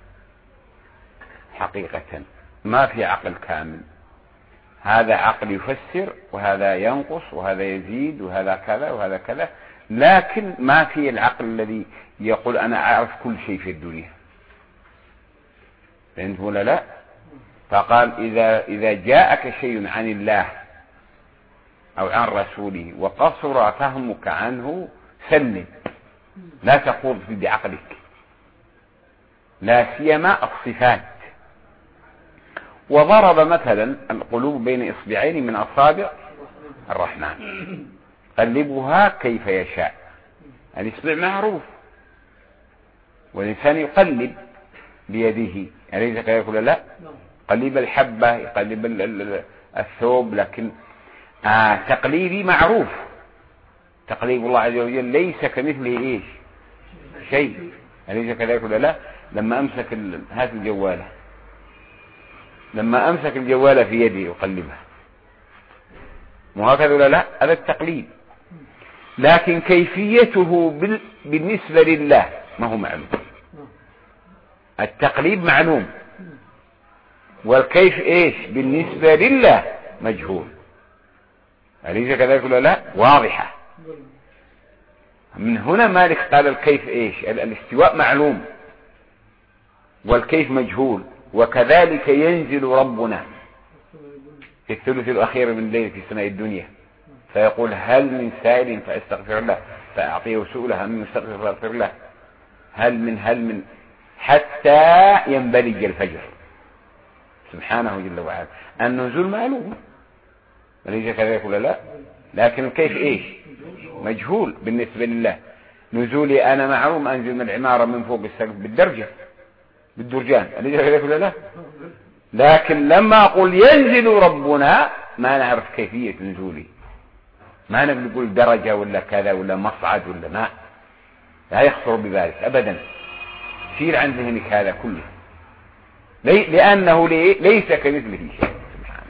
حقيقة، ما في عقل كامل. هذا عقل يفسر، وهذا ينقص، وهذا يزيد، وهذا كذا وهذا كذا، لكن ما في العقل الذي يقول أنا أعرف كل شيء في الدنيا. فهمت ولا لا؟ فقال إذا جاءك شيء عن الله أو عن رسوله وقصر فهمك عنه سلم، لا تقول بعقلك، لا سيما الصفات. وضرب مثلا القلوب بين إصبعين من أصابع الرحمن قلبها كيف يشاء. الإصبع معروف، والإنسان يقلب بيده، أليس كذلك ولا لا؟ قلب الحبة، يقلب الثوب، لكن تقليدي معروف. تقليد الله عز وجل ليس كمثله إيش شيء، أليس كذلك ولا لا؟ لما أمسك هذه الجوالة، لما أمسك الجوالة في يدي يقلبها، وهكذا ولا لا؟ هذا التقليد. لكن كيفيته بالنسبة لله ما هو معلوم. التقليد معلوم، والكيف إيش بالنسبة لله مجهول، أليس كذلك ولا لا؟ واضحة. من هنا مالك قال الكيف إيش، الاستواء معلوم والكيف مجهول. وكذلك ينزل ربنا في الثلث الأخير من الليل في سماء الدنيا فيقول هل من سائل فأستغفر له فأعطيه سؤله، هل من مستغفر فأغفر له، هل من حتى ينبلج الفجر، سبحانه جل وعلا. النزول معلوم، أليس كذلك ولا لا؟ لكن كيف إيش مجهول بالنسبة لله. نزولي أنا معلوم، أنزل من العمارة من فوق السقف بالدرجان، أليس كذلك ولا لا؟ لكن لما أقول ينزل ربنا ما نعرف كيفية نزولي، ما نقول درجة ولا كذا ولا مصعد ولا ما، لا يخطر بذلك أبدا. سير عن ذهنك هذا كله، لأنه ليس كمثله شيء سبحانه.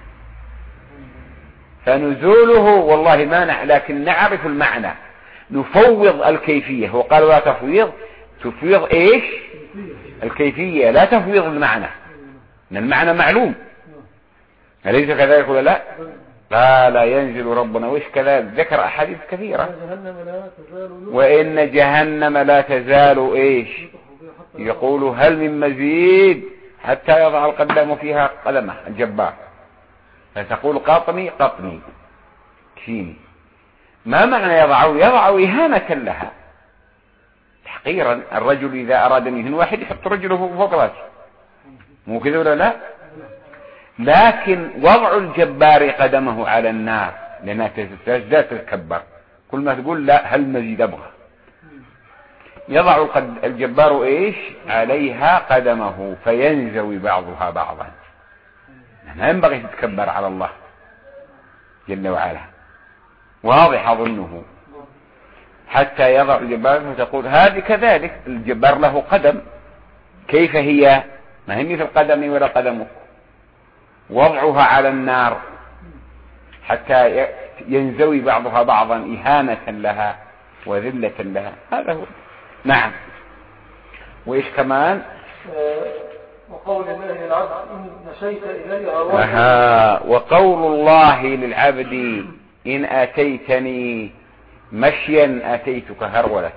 فنزوله والله ما لكن نعرف المعنى، نفوض الكيفية. هو قال لا تفويض، تفويض إيش الكيفية، لا تفويض المعنى، إن المعنى معلوم، أليس كذلك ولا لا؟ قال ينزل ربنا، وإيش كذلك؟ ذكر أحاديث كثيرة، وإن جهنم لا تزال إيش يقول هل من مزيد حتى يضع القدام فيها قدمه الجبار، فتقول قطني قطني كفيني. ما معنى يضع إهانة لها، تحقيرا. الرجل إذا أراد أن يهن واحد يحط رجله فوق راسه، مو كذا ولا لا؟ لكن وضع الجبار قدمه على النار لأنها تزداد تتكبر، كل ما تقول لا هل مزيد أبغى. يضع الجبار إيش عليها قدمه فينزوي بعضها بعضا، ما ينبغي تتكبر على الله جل وعلا، واضح أظنه. حتى يضع الجبار فتقول هذه كذلك، الجبار له قدم، كيف هي؟ ما هي مثل قدمي ولا قدمك. وضعها على النار حتى ينزوي بعضها بعضا إهانة لها وذلة لها، هذا هو. نعم. وإيش كمان؟ وقول الله للعبد إن مشيت إلي وقول الله للعبد إن أتيتني مشيا أتيتك هرولة.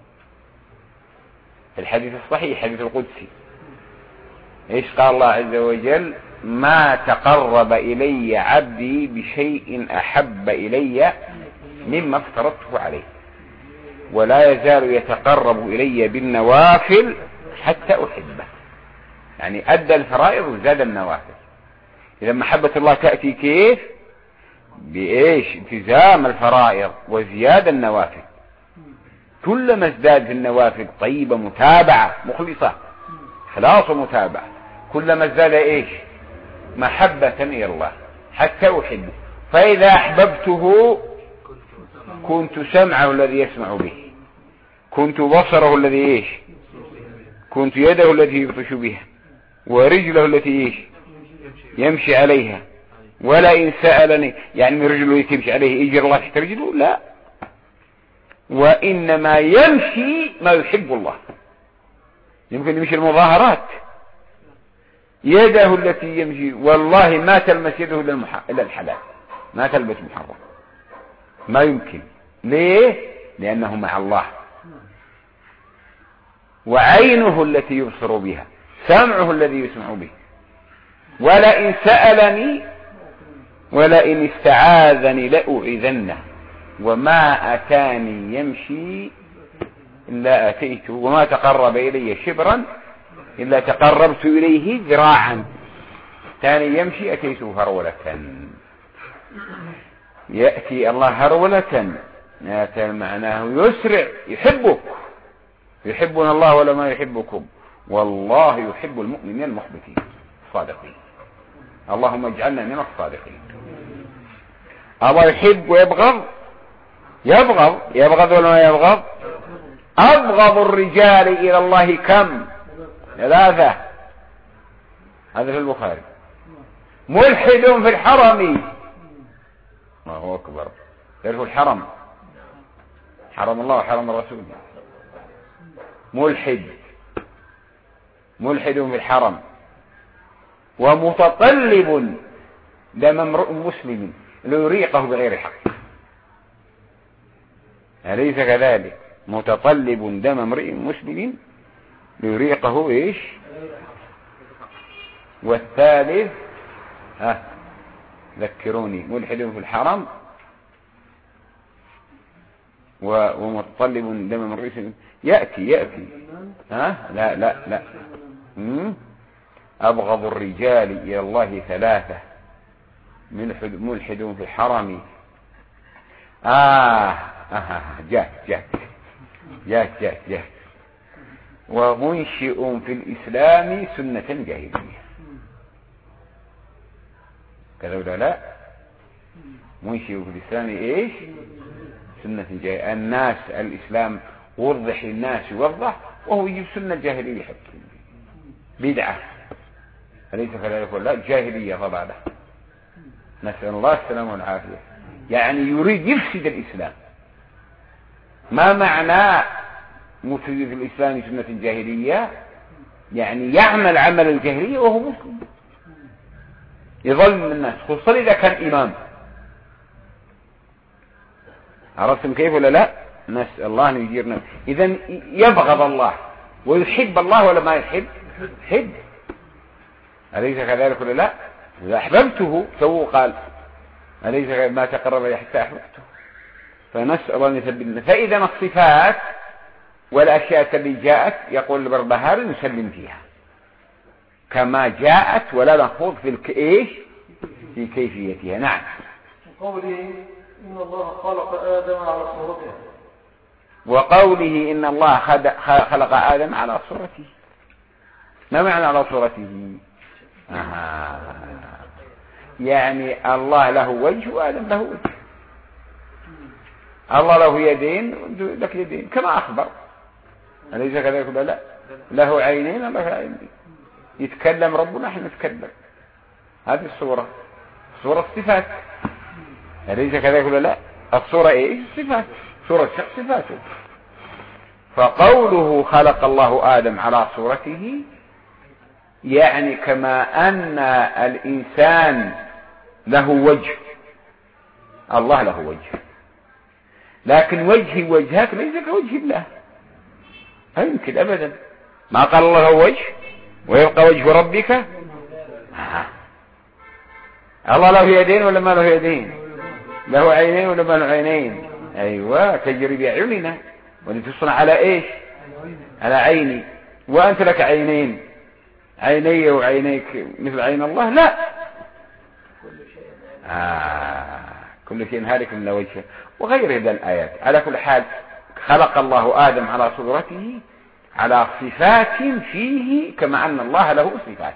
الحديث الصحيح حديث القدسي، إيش قال الله عز وجل؟ ما تقرب إلي عبدي بشيء أحب إلي مما افترضته عليه. ولا يزال يتقرب إلي بالنوافل حتى أحبه. يعني أدى الفرائض وزاد النوافل. إذا محبة الله تأتي كيف؟ بإيش؟ التزام الفرائض وزيادة النوافل. كلما ازداد في النوافل طيبة متابعة مخلصة خلاص ومتابعة، كلما ازداد إيش؟ محبة إلى الله حتى أحبه. فإذا أحببته كنت سمعه الذي يسمع به، كنت بصره الذي إيش؟ كنت يده التي يبطش بها، ورجله التي إيش؟ يمشي عليها. ولا إن سألني، يعني من رجله تمشي عليه يجر الله تحت رجله؟ لا، وإنما يمشي ما يحب الله. يمكن يمشي المظاهرات، يده التي يمشي والله ما تلمس يده إلا الحلال، ما تلبس محرم، ما يمكن. ليه؟ لأنه مع الله. وعينه التي يبصر بها، سمعه الذي يسمع به. ولئن سألني ولئن استعاذني لأعيذنه، وما أتاني يمشي إلا أتيته، وما تقرب إلي شبرا إلا تقربت إليه ذراعا. ثاني يمشي أتيته هرولة. يأتي الله هرولة، معناه يسرع، يحبك. يحبنا الله ولا ما يحبكم؟ والله يحب المؤمنين المخبتين الصادقين. اللهم اجعلنا من الصادقين. الله يحب ويبغض. يبغض ولا ما يبغض؟ أبغض الرجال إلى الله كم؟ 3. هذا في البخاري. ملحد في الحرم. الله أكبر. تعرفوا الحرم؟ حرم الله وحرم الرسول. ملحد في الحرم. ومتطلب دم امرؤ مسلم ليريقه بغير حق. أليس كذلك؟ متطلب دم امرئ مسلم ليريقه ايش؟ والثالث ذكروني. ملحد في الحرم ومتطلب دم امرئ مسلم. يأتي لا أبغض الرجال إلى الله 3. ملحد في الحرم. جاء ومنشئ في الإسلام سنة جاهلية. كذا ولا لا؟ منشئ في الإسلام إيش؟ سنة جاهلية. الناس الإسلام وضح للناس يوضح، وهو يجيب سنة جاهلية حتى بدعة. أليس كذلك ولا لا؟ جاهلية ضلالة. نسأل الله السلامة والعافية. يعني يريد يفسد الإسلام. ما معنى مفسد في الإسلام سنة جاهلية؟ يعني يعمل عمل الجاهلية وهو مسلم، يظلم الناس، خصوصا إذا كان إمام. عرفتم كيف ولا لا؟ نسأل الله أن يجيرنا. إذن يبغض الله ويحب الله ولا ما يحب؟ يحب. أليس كذلك ولا لا؟ إذا أحببته سوء قال أليس ما تقرب لي حتى أحببته. فنسأل أن يثبتنا. فإذا الصفات والأشياء التي جاءت يقول البربهاري نسلم فيها كما جاءت ولا نخوض في كيفيتها. نعم. وقوله إن الله خلق آدم على صورته. وقوله إن الله خلق آدم على صورته. ما معنى على صورته؟ يعني الله له وجه وآدم له وجه. الله له يدين لك يدين كما أخبر. أليس كذلك ولا لا؟ له عينين الله عينين. يتكلم ربنا احنا نتكلم. هذه الصورة، صورة الصفات. أليس كذلك ولا لا؟ الصورة ايش؟ صفات. صورة شخص صفاته. فقوله خلق الله آدم على صورته يعني كما أن الإنسان له وجه، الله له وجه، لكن وجهك ليس كوجه الله. لا يمكن أبدا. ما قال الله له وجه ويبقى وجه ربك. الله له يدين ولا ما له يدين؟ له عينين ولا ما له عينين؟ أيوة، تجري بأعيننا والتي تصنع على ايش؟ على عيني. وانت لك عينين، عيني وعينيك مثل عين الله؟ لا. كل شيء هالك من وجهه وغير هذه الآيات. على كل حال خلق الله آدم على صورته على صفات فيه كما أن الله له صفات.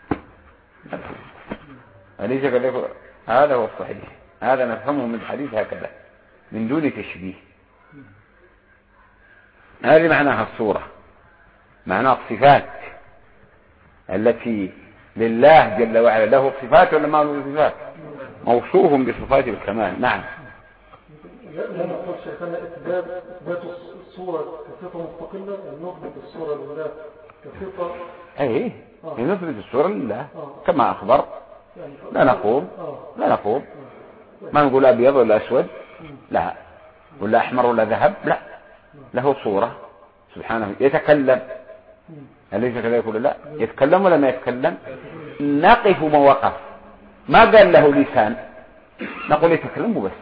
أليس كذلك؟ هذا هو الصحيح، هذا نفهمه من الحديث هكذا من دون تشبيه. هذه معناها الصورة، معناها الصفات التي لله جل وعلا. له صفات ولا ما له صفات؟ موصوف بصفات الكمال. نعم. لا نقول شيخنا إثبات الصورة كصفة مستقلة، نثبت الصورة لله كصفة. أي نثبت الصورة لله كما أخبر. لا نقول ما نقول أبيض ولا أسود، لا، ولا أحمر ولا ذهب، لا، له صورة سبحانه. يتكلم، أليس كذا؟ يقول لا، يتكلم ولا ما يتكلم؟ نقف مواقف. ما قال له لسان، نقول يتكلم بس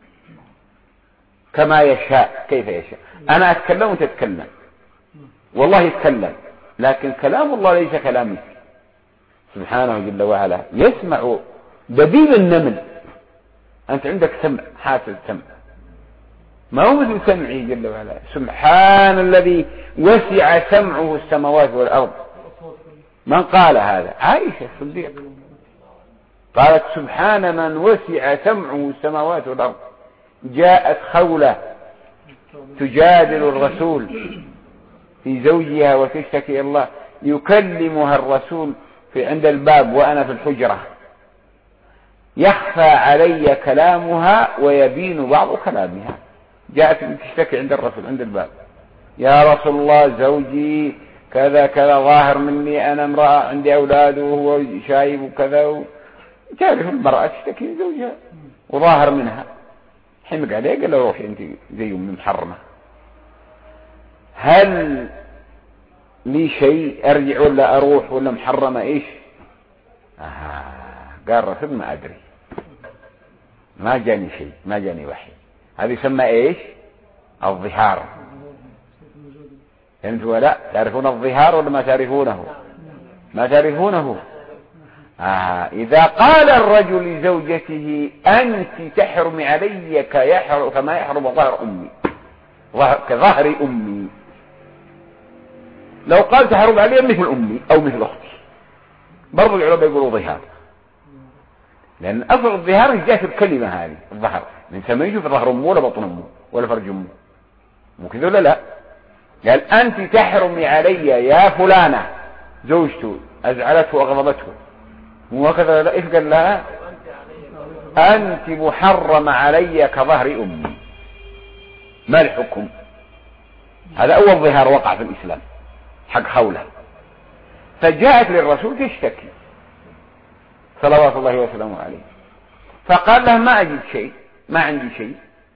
كما يشاء كيف يشاء. أنا أتكلم وأنت تتكلم، والله يتكلم، لكن كلام الله ليس كلامي سبحانه جل وعلا. يسمع دبيب النمل، أنت عندك سمع، حاسة سمع، ما هو مثل سمعه جل وعلا. سبحان الذي وسع سمعه السماوات والأرض. من قال هذا؟ عائشة الصديقة قالت سبحان من وسع سمعه السماوات والأرض. جاءت خولة تجادل الرسول في زوجها وتشتكي الله، يكلمها الرسول عند الباب وأنا في الحجرة، يخفى علي كلامها ويبين بعض كلامها. جاءت تشتكي عند الرسول عند الباب، يا رسول الله زوجي كذا كذا، ظاهر مني أنا امرأة عندي أولاد وهو شايب وكذا. تعرف المرأة تشتكي زوجها وظاهر منها، حمق عليه قال له روحي أنت زي أمي محرمة، هل لي شيء أرجع ولا أروح ولا محرمة إيش؟ قال رسول ما أدري، ما جاني شيء، ما جاني وحي. هذا يسمى إيش؟ الظهار. فهمت ولا؟ تعرفون الظهار ولا ما تعرفونه؟ ما تعرفونه. إذا قال الرجل لزوجته أنت تحرم علي كما يحرم ظهر أمي، كظهر أمي. لو قال تحرم علي مثل أمي أو مثل أختي، برضو العلماء يقولوا ظهار، لأن أصل الظهار جاءت الكلمة هذه الظهر من سميه في ظهر أمه ولا بطن أمه ولا فرج أمه، مو كذا ولا لا؟ قال أنت تحرمي علي يا فلانة، زوجته أزعلته وأغضبته، وكذا لا. إيش قال لها؟ أنت محرم علي كظهر أمي. ما الحكم؟ هذا أول ظهار وقع في الإسلام حق خولة. فجاءت للرسول تشتكي صلوات الله وسلامه عليه، فقال له ما أجد شيء، ما عندي شيء.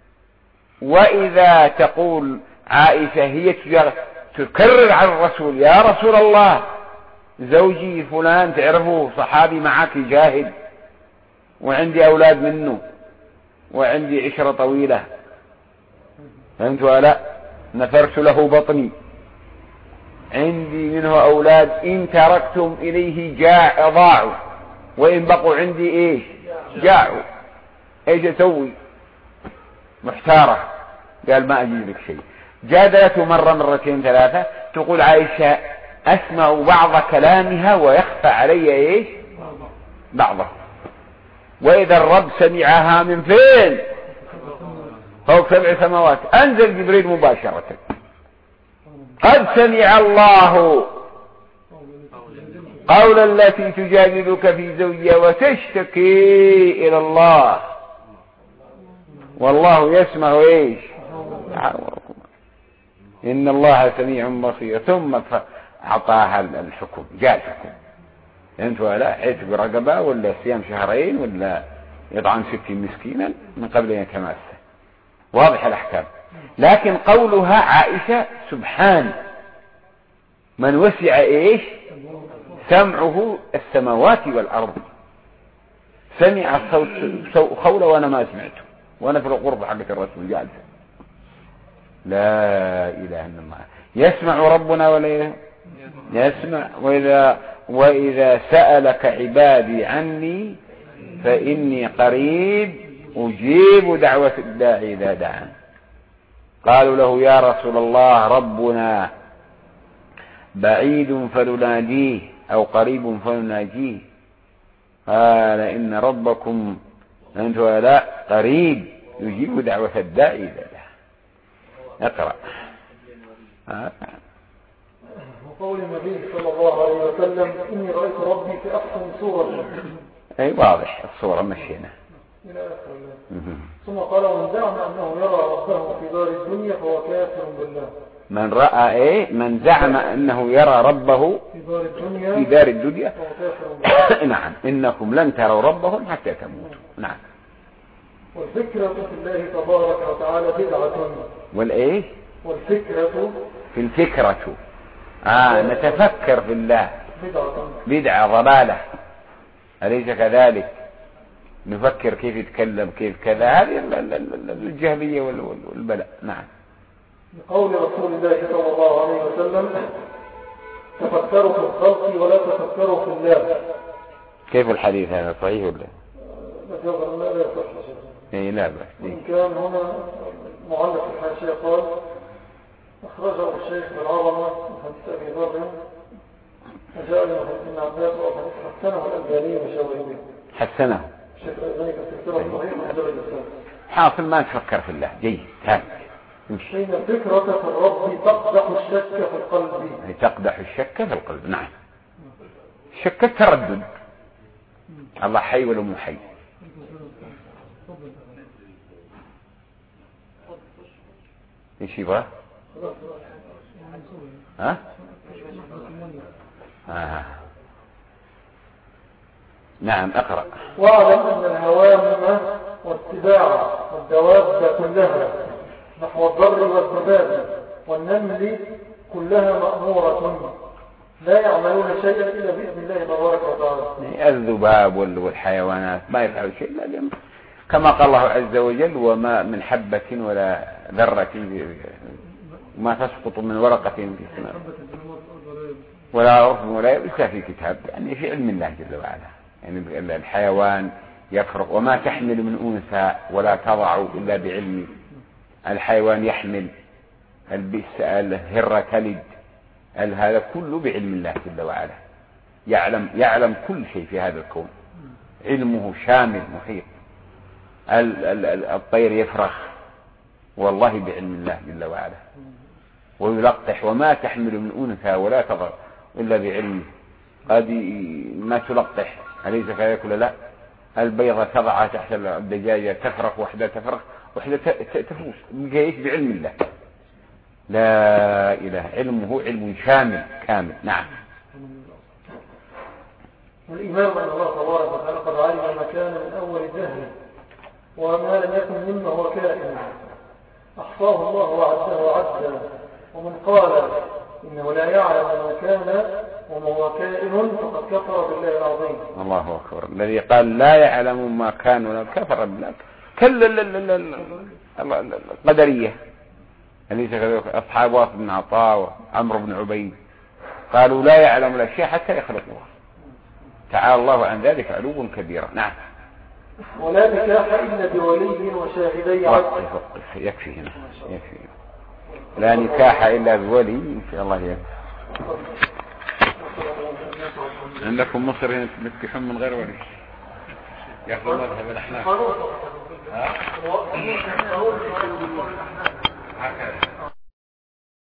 وإذا تقول عائشة هي تكرر على الرسول يا رسول الله زوجي فلان تعرفه صحابي معك جاهد وعندي أولاد منه وعندي عشرة طويلة، فهمت ولا؟ نفرت له بطني، عندي منه أولاد إن تركتم إليه ضاعوا وإن بقوا عندي إيش؟ جاعوا. إيش أسوي؟ محتارة. قال ما أجيب لك شيء. جادلته مرة مرتين ثلاثة، تقول عائشة أسمع بعض كلامها ويخفى علي إيش؟ بعضه. وإذا الرب سمعها من فين؟ فوق 7 سماوات. أنزل جبريل مباشرة، قد سمع الله قول التي تجادلك في زوجها وتشتكي إلى الله والله يسمع إيش؟ إن الله سميع بصير. ثم أعطاها الحكم، جاء الحكم. أنت ولا عتق رقبة ولا صيام شهرين ولا يطعم 60 مسكينا من قبل أن يتماسى. واضح الأحكام. لكن قولها عائشة سبحان من وسع إيش؟ سمعه السماوات والأرض. سمع الصوت خولة وأنا ما سمعته، وأنا في الغرفة حقة الرسول جالسة. لا إله إلا الله. يسمع ربنا ولا يسمع؟ وإذا سألك عبادي عني فإني قريب أجيب دعوة الداعي إذا دعان. قالوا له يا رسول الله ربنا بعيد فنناديه أو قريب فنناجيه؟ قال إن ربكم أنت لا قريب يجيب دعوة الداعي إذا دعان. اقرأ. وقول النبي صلى الله عليه وسلم إني رأيت ربي في أحسن صورة. أي واضح الصورة مشينا إلى آخر. ثم قال من زعم أنه يرى ربه في دار الدنيا فهو كافر بالله. من رأى إيه؟ من زعم أنه يرى ربه في دار الدنيا نعم. إنكم لن تروا ربهم حتى تموتوا. نعم. والفكرة في الله تبارك وتعالى بدعة. والإيه؟ والفكرة في الفكرة نتفكر في الله بدعة ضلالة، أليس كذلك؟ نفكر كيف يتكلم كيف كذا، هذه الجهلية والبلاء. نعم. لقول رسول الله صلى الله عليه وسلم تفكروا في الخلق ولا تفكروا في الله. كيف الحديث هذا صحيح ولا لا يصح؟ اي لا بأس. إن كان هنا معلق الحاشية قال أخرجه الشيخ بالعظمة حديث أبي ذر وجاء ابن عباس وحديث حسنه الألباني وشاوريه. حسنه الشيخ الألباني كالسلسلة الصحيح والدرجة الثالثة. حاصل ما تفكر في الله. جيد. ثاني حين الفكرة في الرب تقدح الشك في القلب. تقدح الشك في القلب. نعم. الشك التردد. الله حي ولا مو حي. ايش يبغى؟ نعم. اقرأ. واعلم ان الهوام والسباع والدواب كلها نحو الضر والذباب والنمل كلها مأمورة لا يعملون شيئا إلا بإذن الله تبارك وتعالى. الذباب والحيوانات ما يفعل شيء إلا كما قال الله عز وجل وما من حبة ولا ذرة ما تسقط من ورقة في السماء ولا رطب ولا يابس في كتاب، يعني في علم الله جل وعلا. يعني الحيوان يفرق وما تحمل من أنثى ولا تضع إلا بعلمه. الحيوان يحمل، الهرة تلد، هذا كله بعلم الله جل وعلا. يعلم كل شيء في هذا الكون، علمه شامل محيط. الطير يفرخ والله بعلم الله جل وعلا، ويلقح وما تحمل من أنثى ولا تضع إلا بعلمه. قد ما تلقح أليس كذلك ولا لا؟ البيضة تضع تحت الدجاجة تفرخ، واحدة تفرخ واحدة تفوز بعلم الله. لا إله. علمه علم شامل كامل. نعم. والإيمان أن الله تبارك وتعالى قد علم ما كان من أول الدهر وما لم يكن مما هو كائن أحصاه الله وعده. ومن قال إنه لا يعلم ما كان وما هو كائن فقد كفر بالله العظيم. الله أكبر. الذي قال لا يعلم ما كان ولا كفر بالله القدرية الذي أصحاب واصل بن عطاء وعمرو بن عبيد قالوا لا يعلم الأشياء حتى يخلقوها. تعالى الله عن ذلك علوا كبيرا. نعم. ولا نكاح إلا بولي وشاهدي عدل. يكفي هنا يكفي. لا نكاح إلا بولي إن شاء الله يكفي. عندكم مصر هنا تنكحون من غير ولي يأخذ مذهب الأحناف.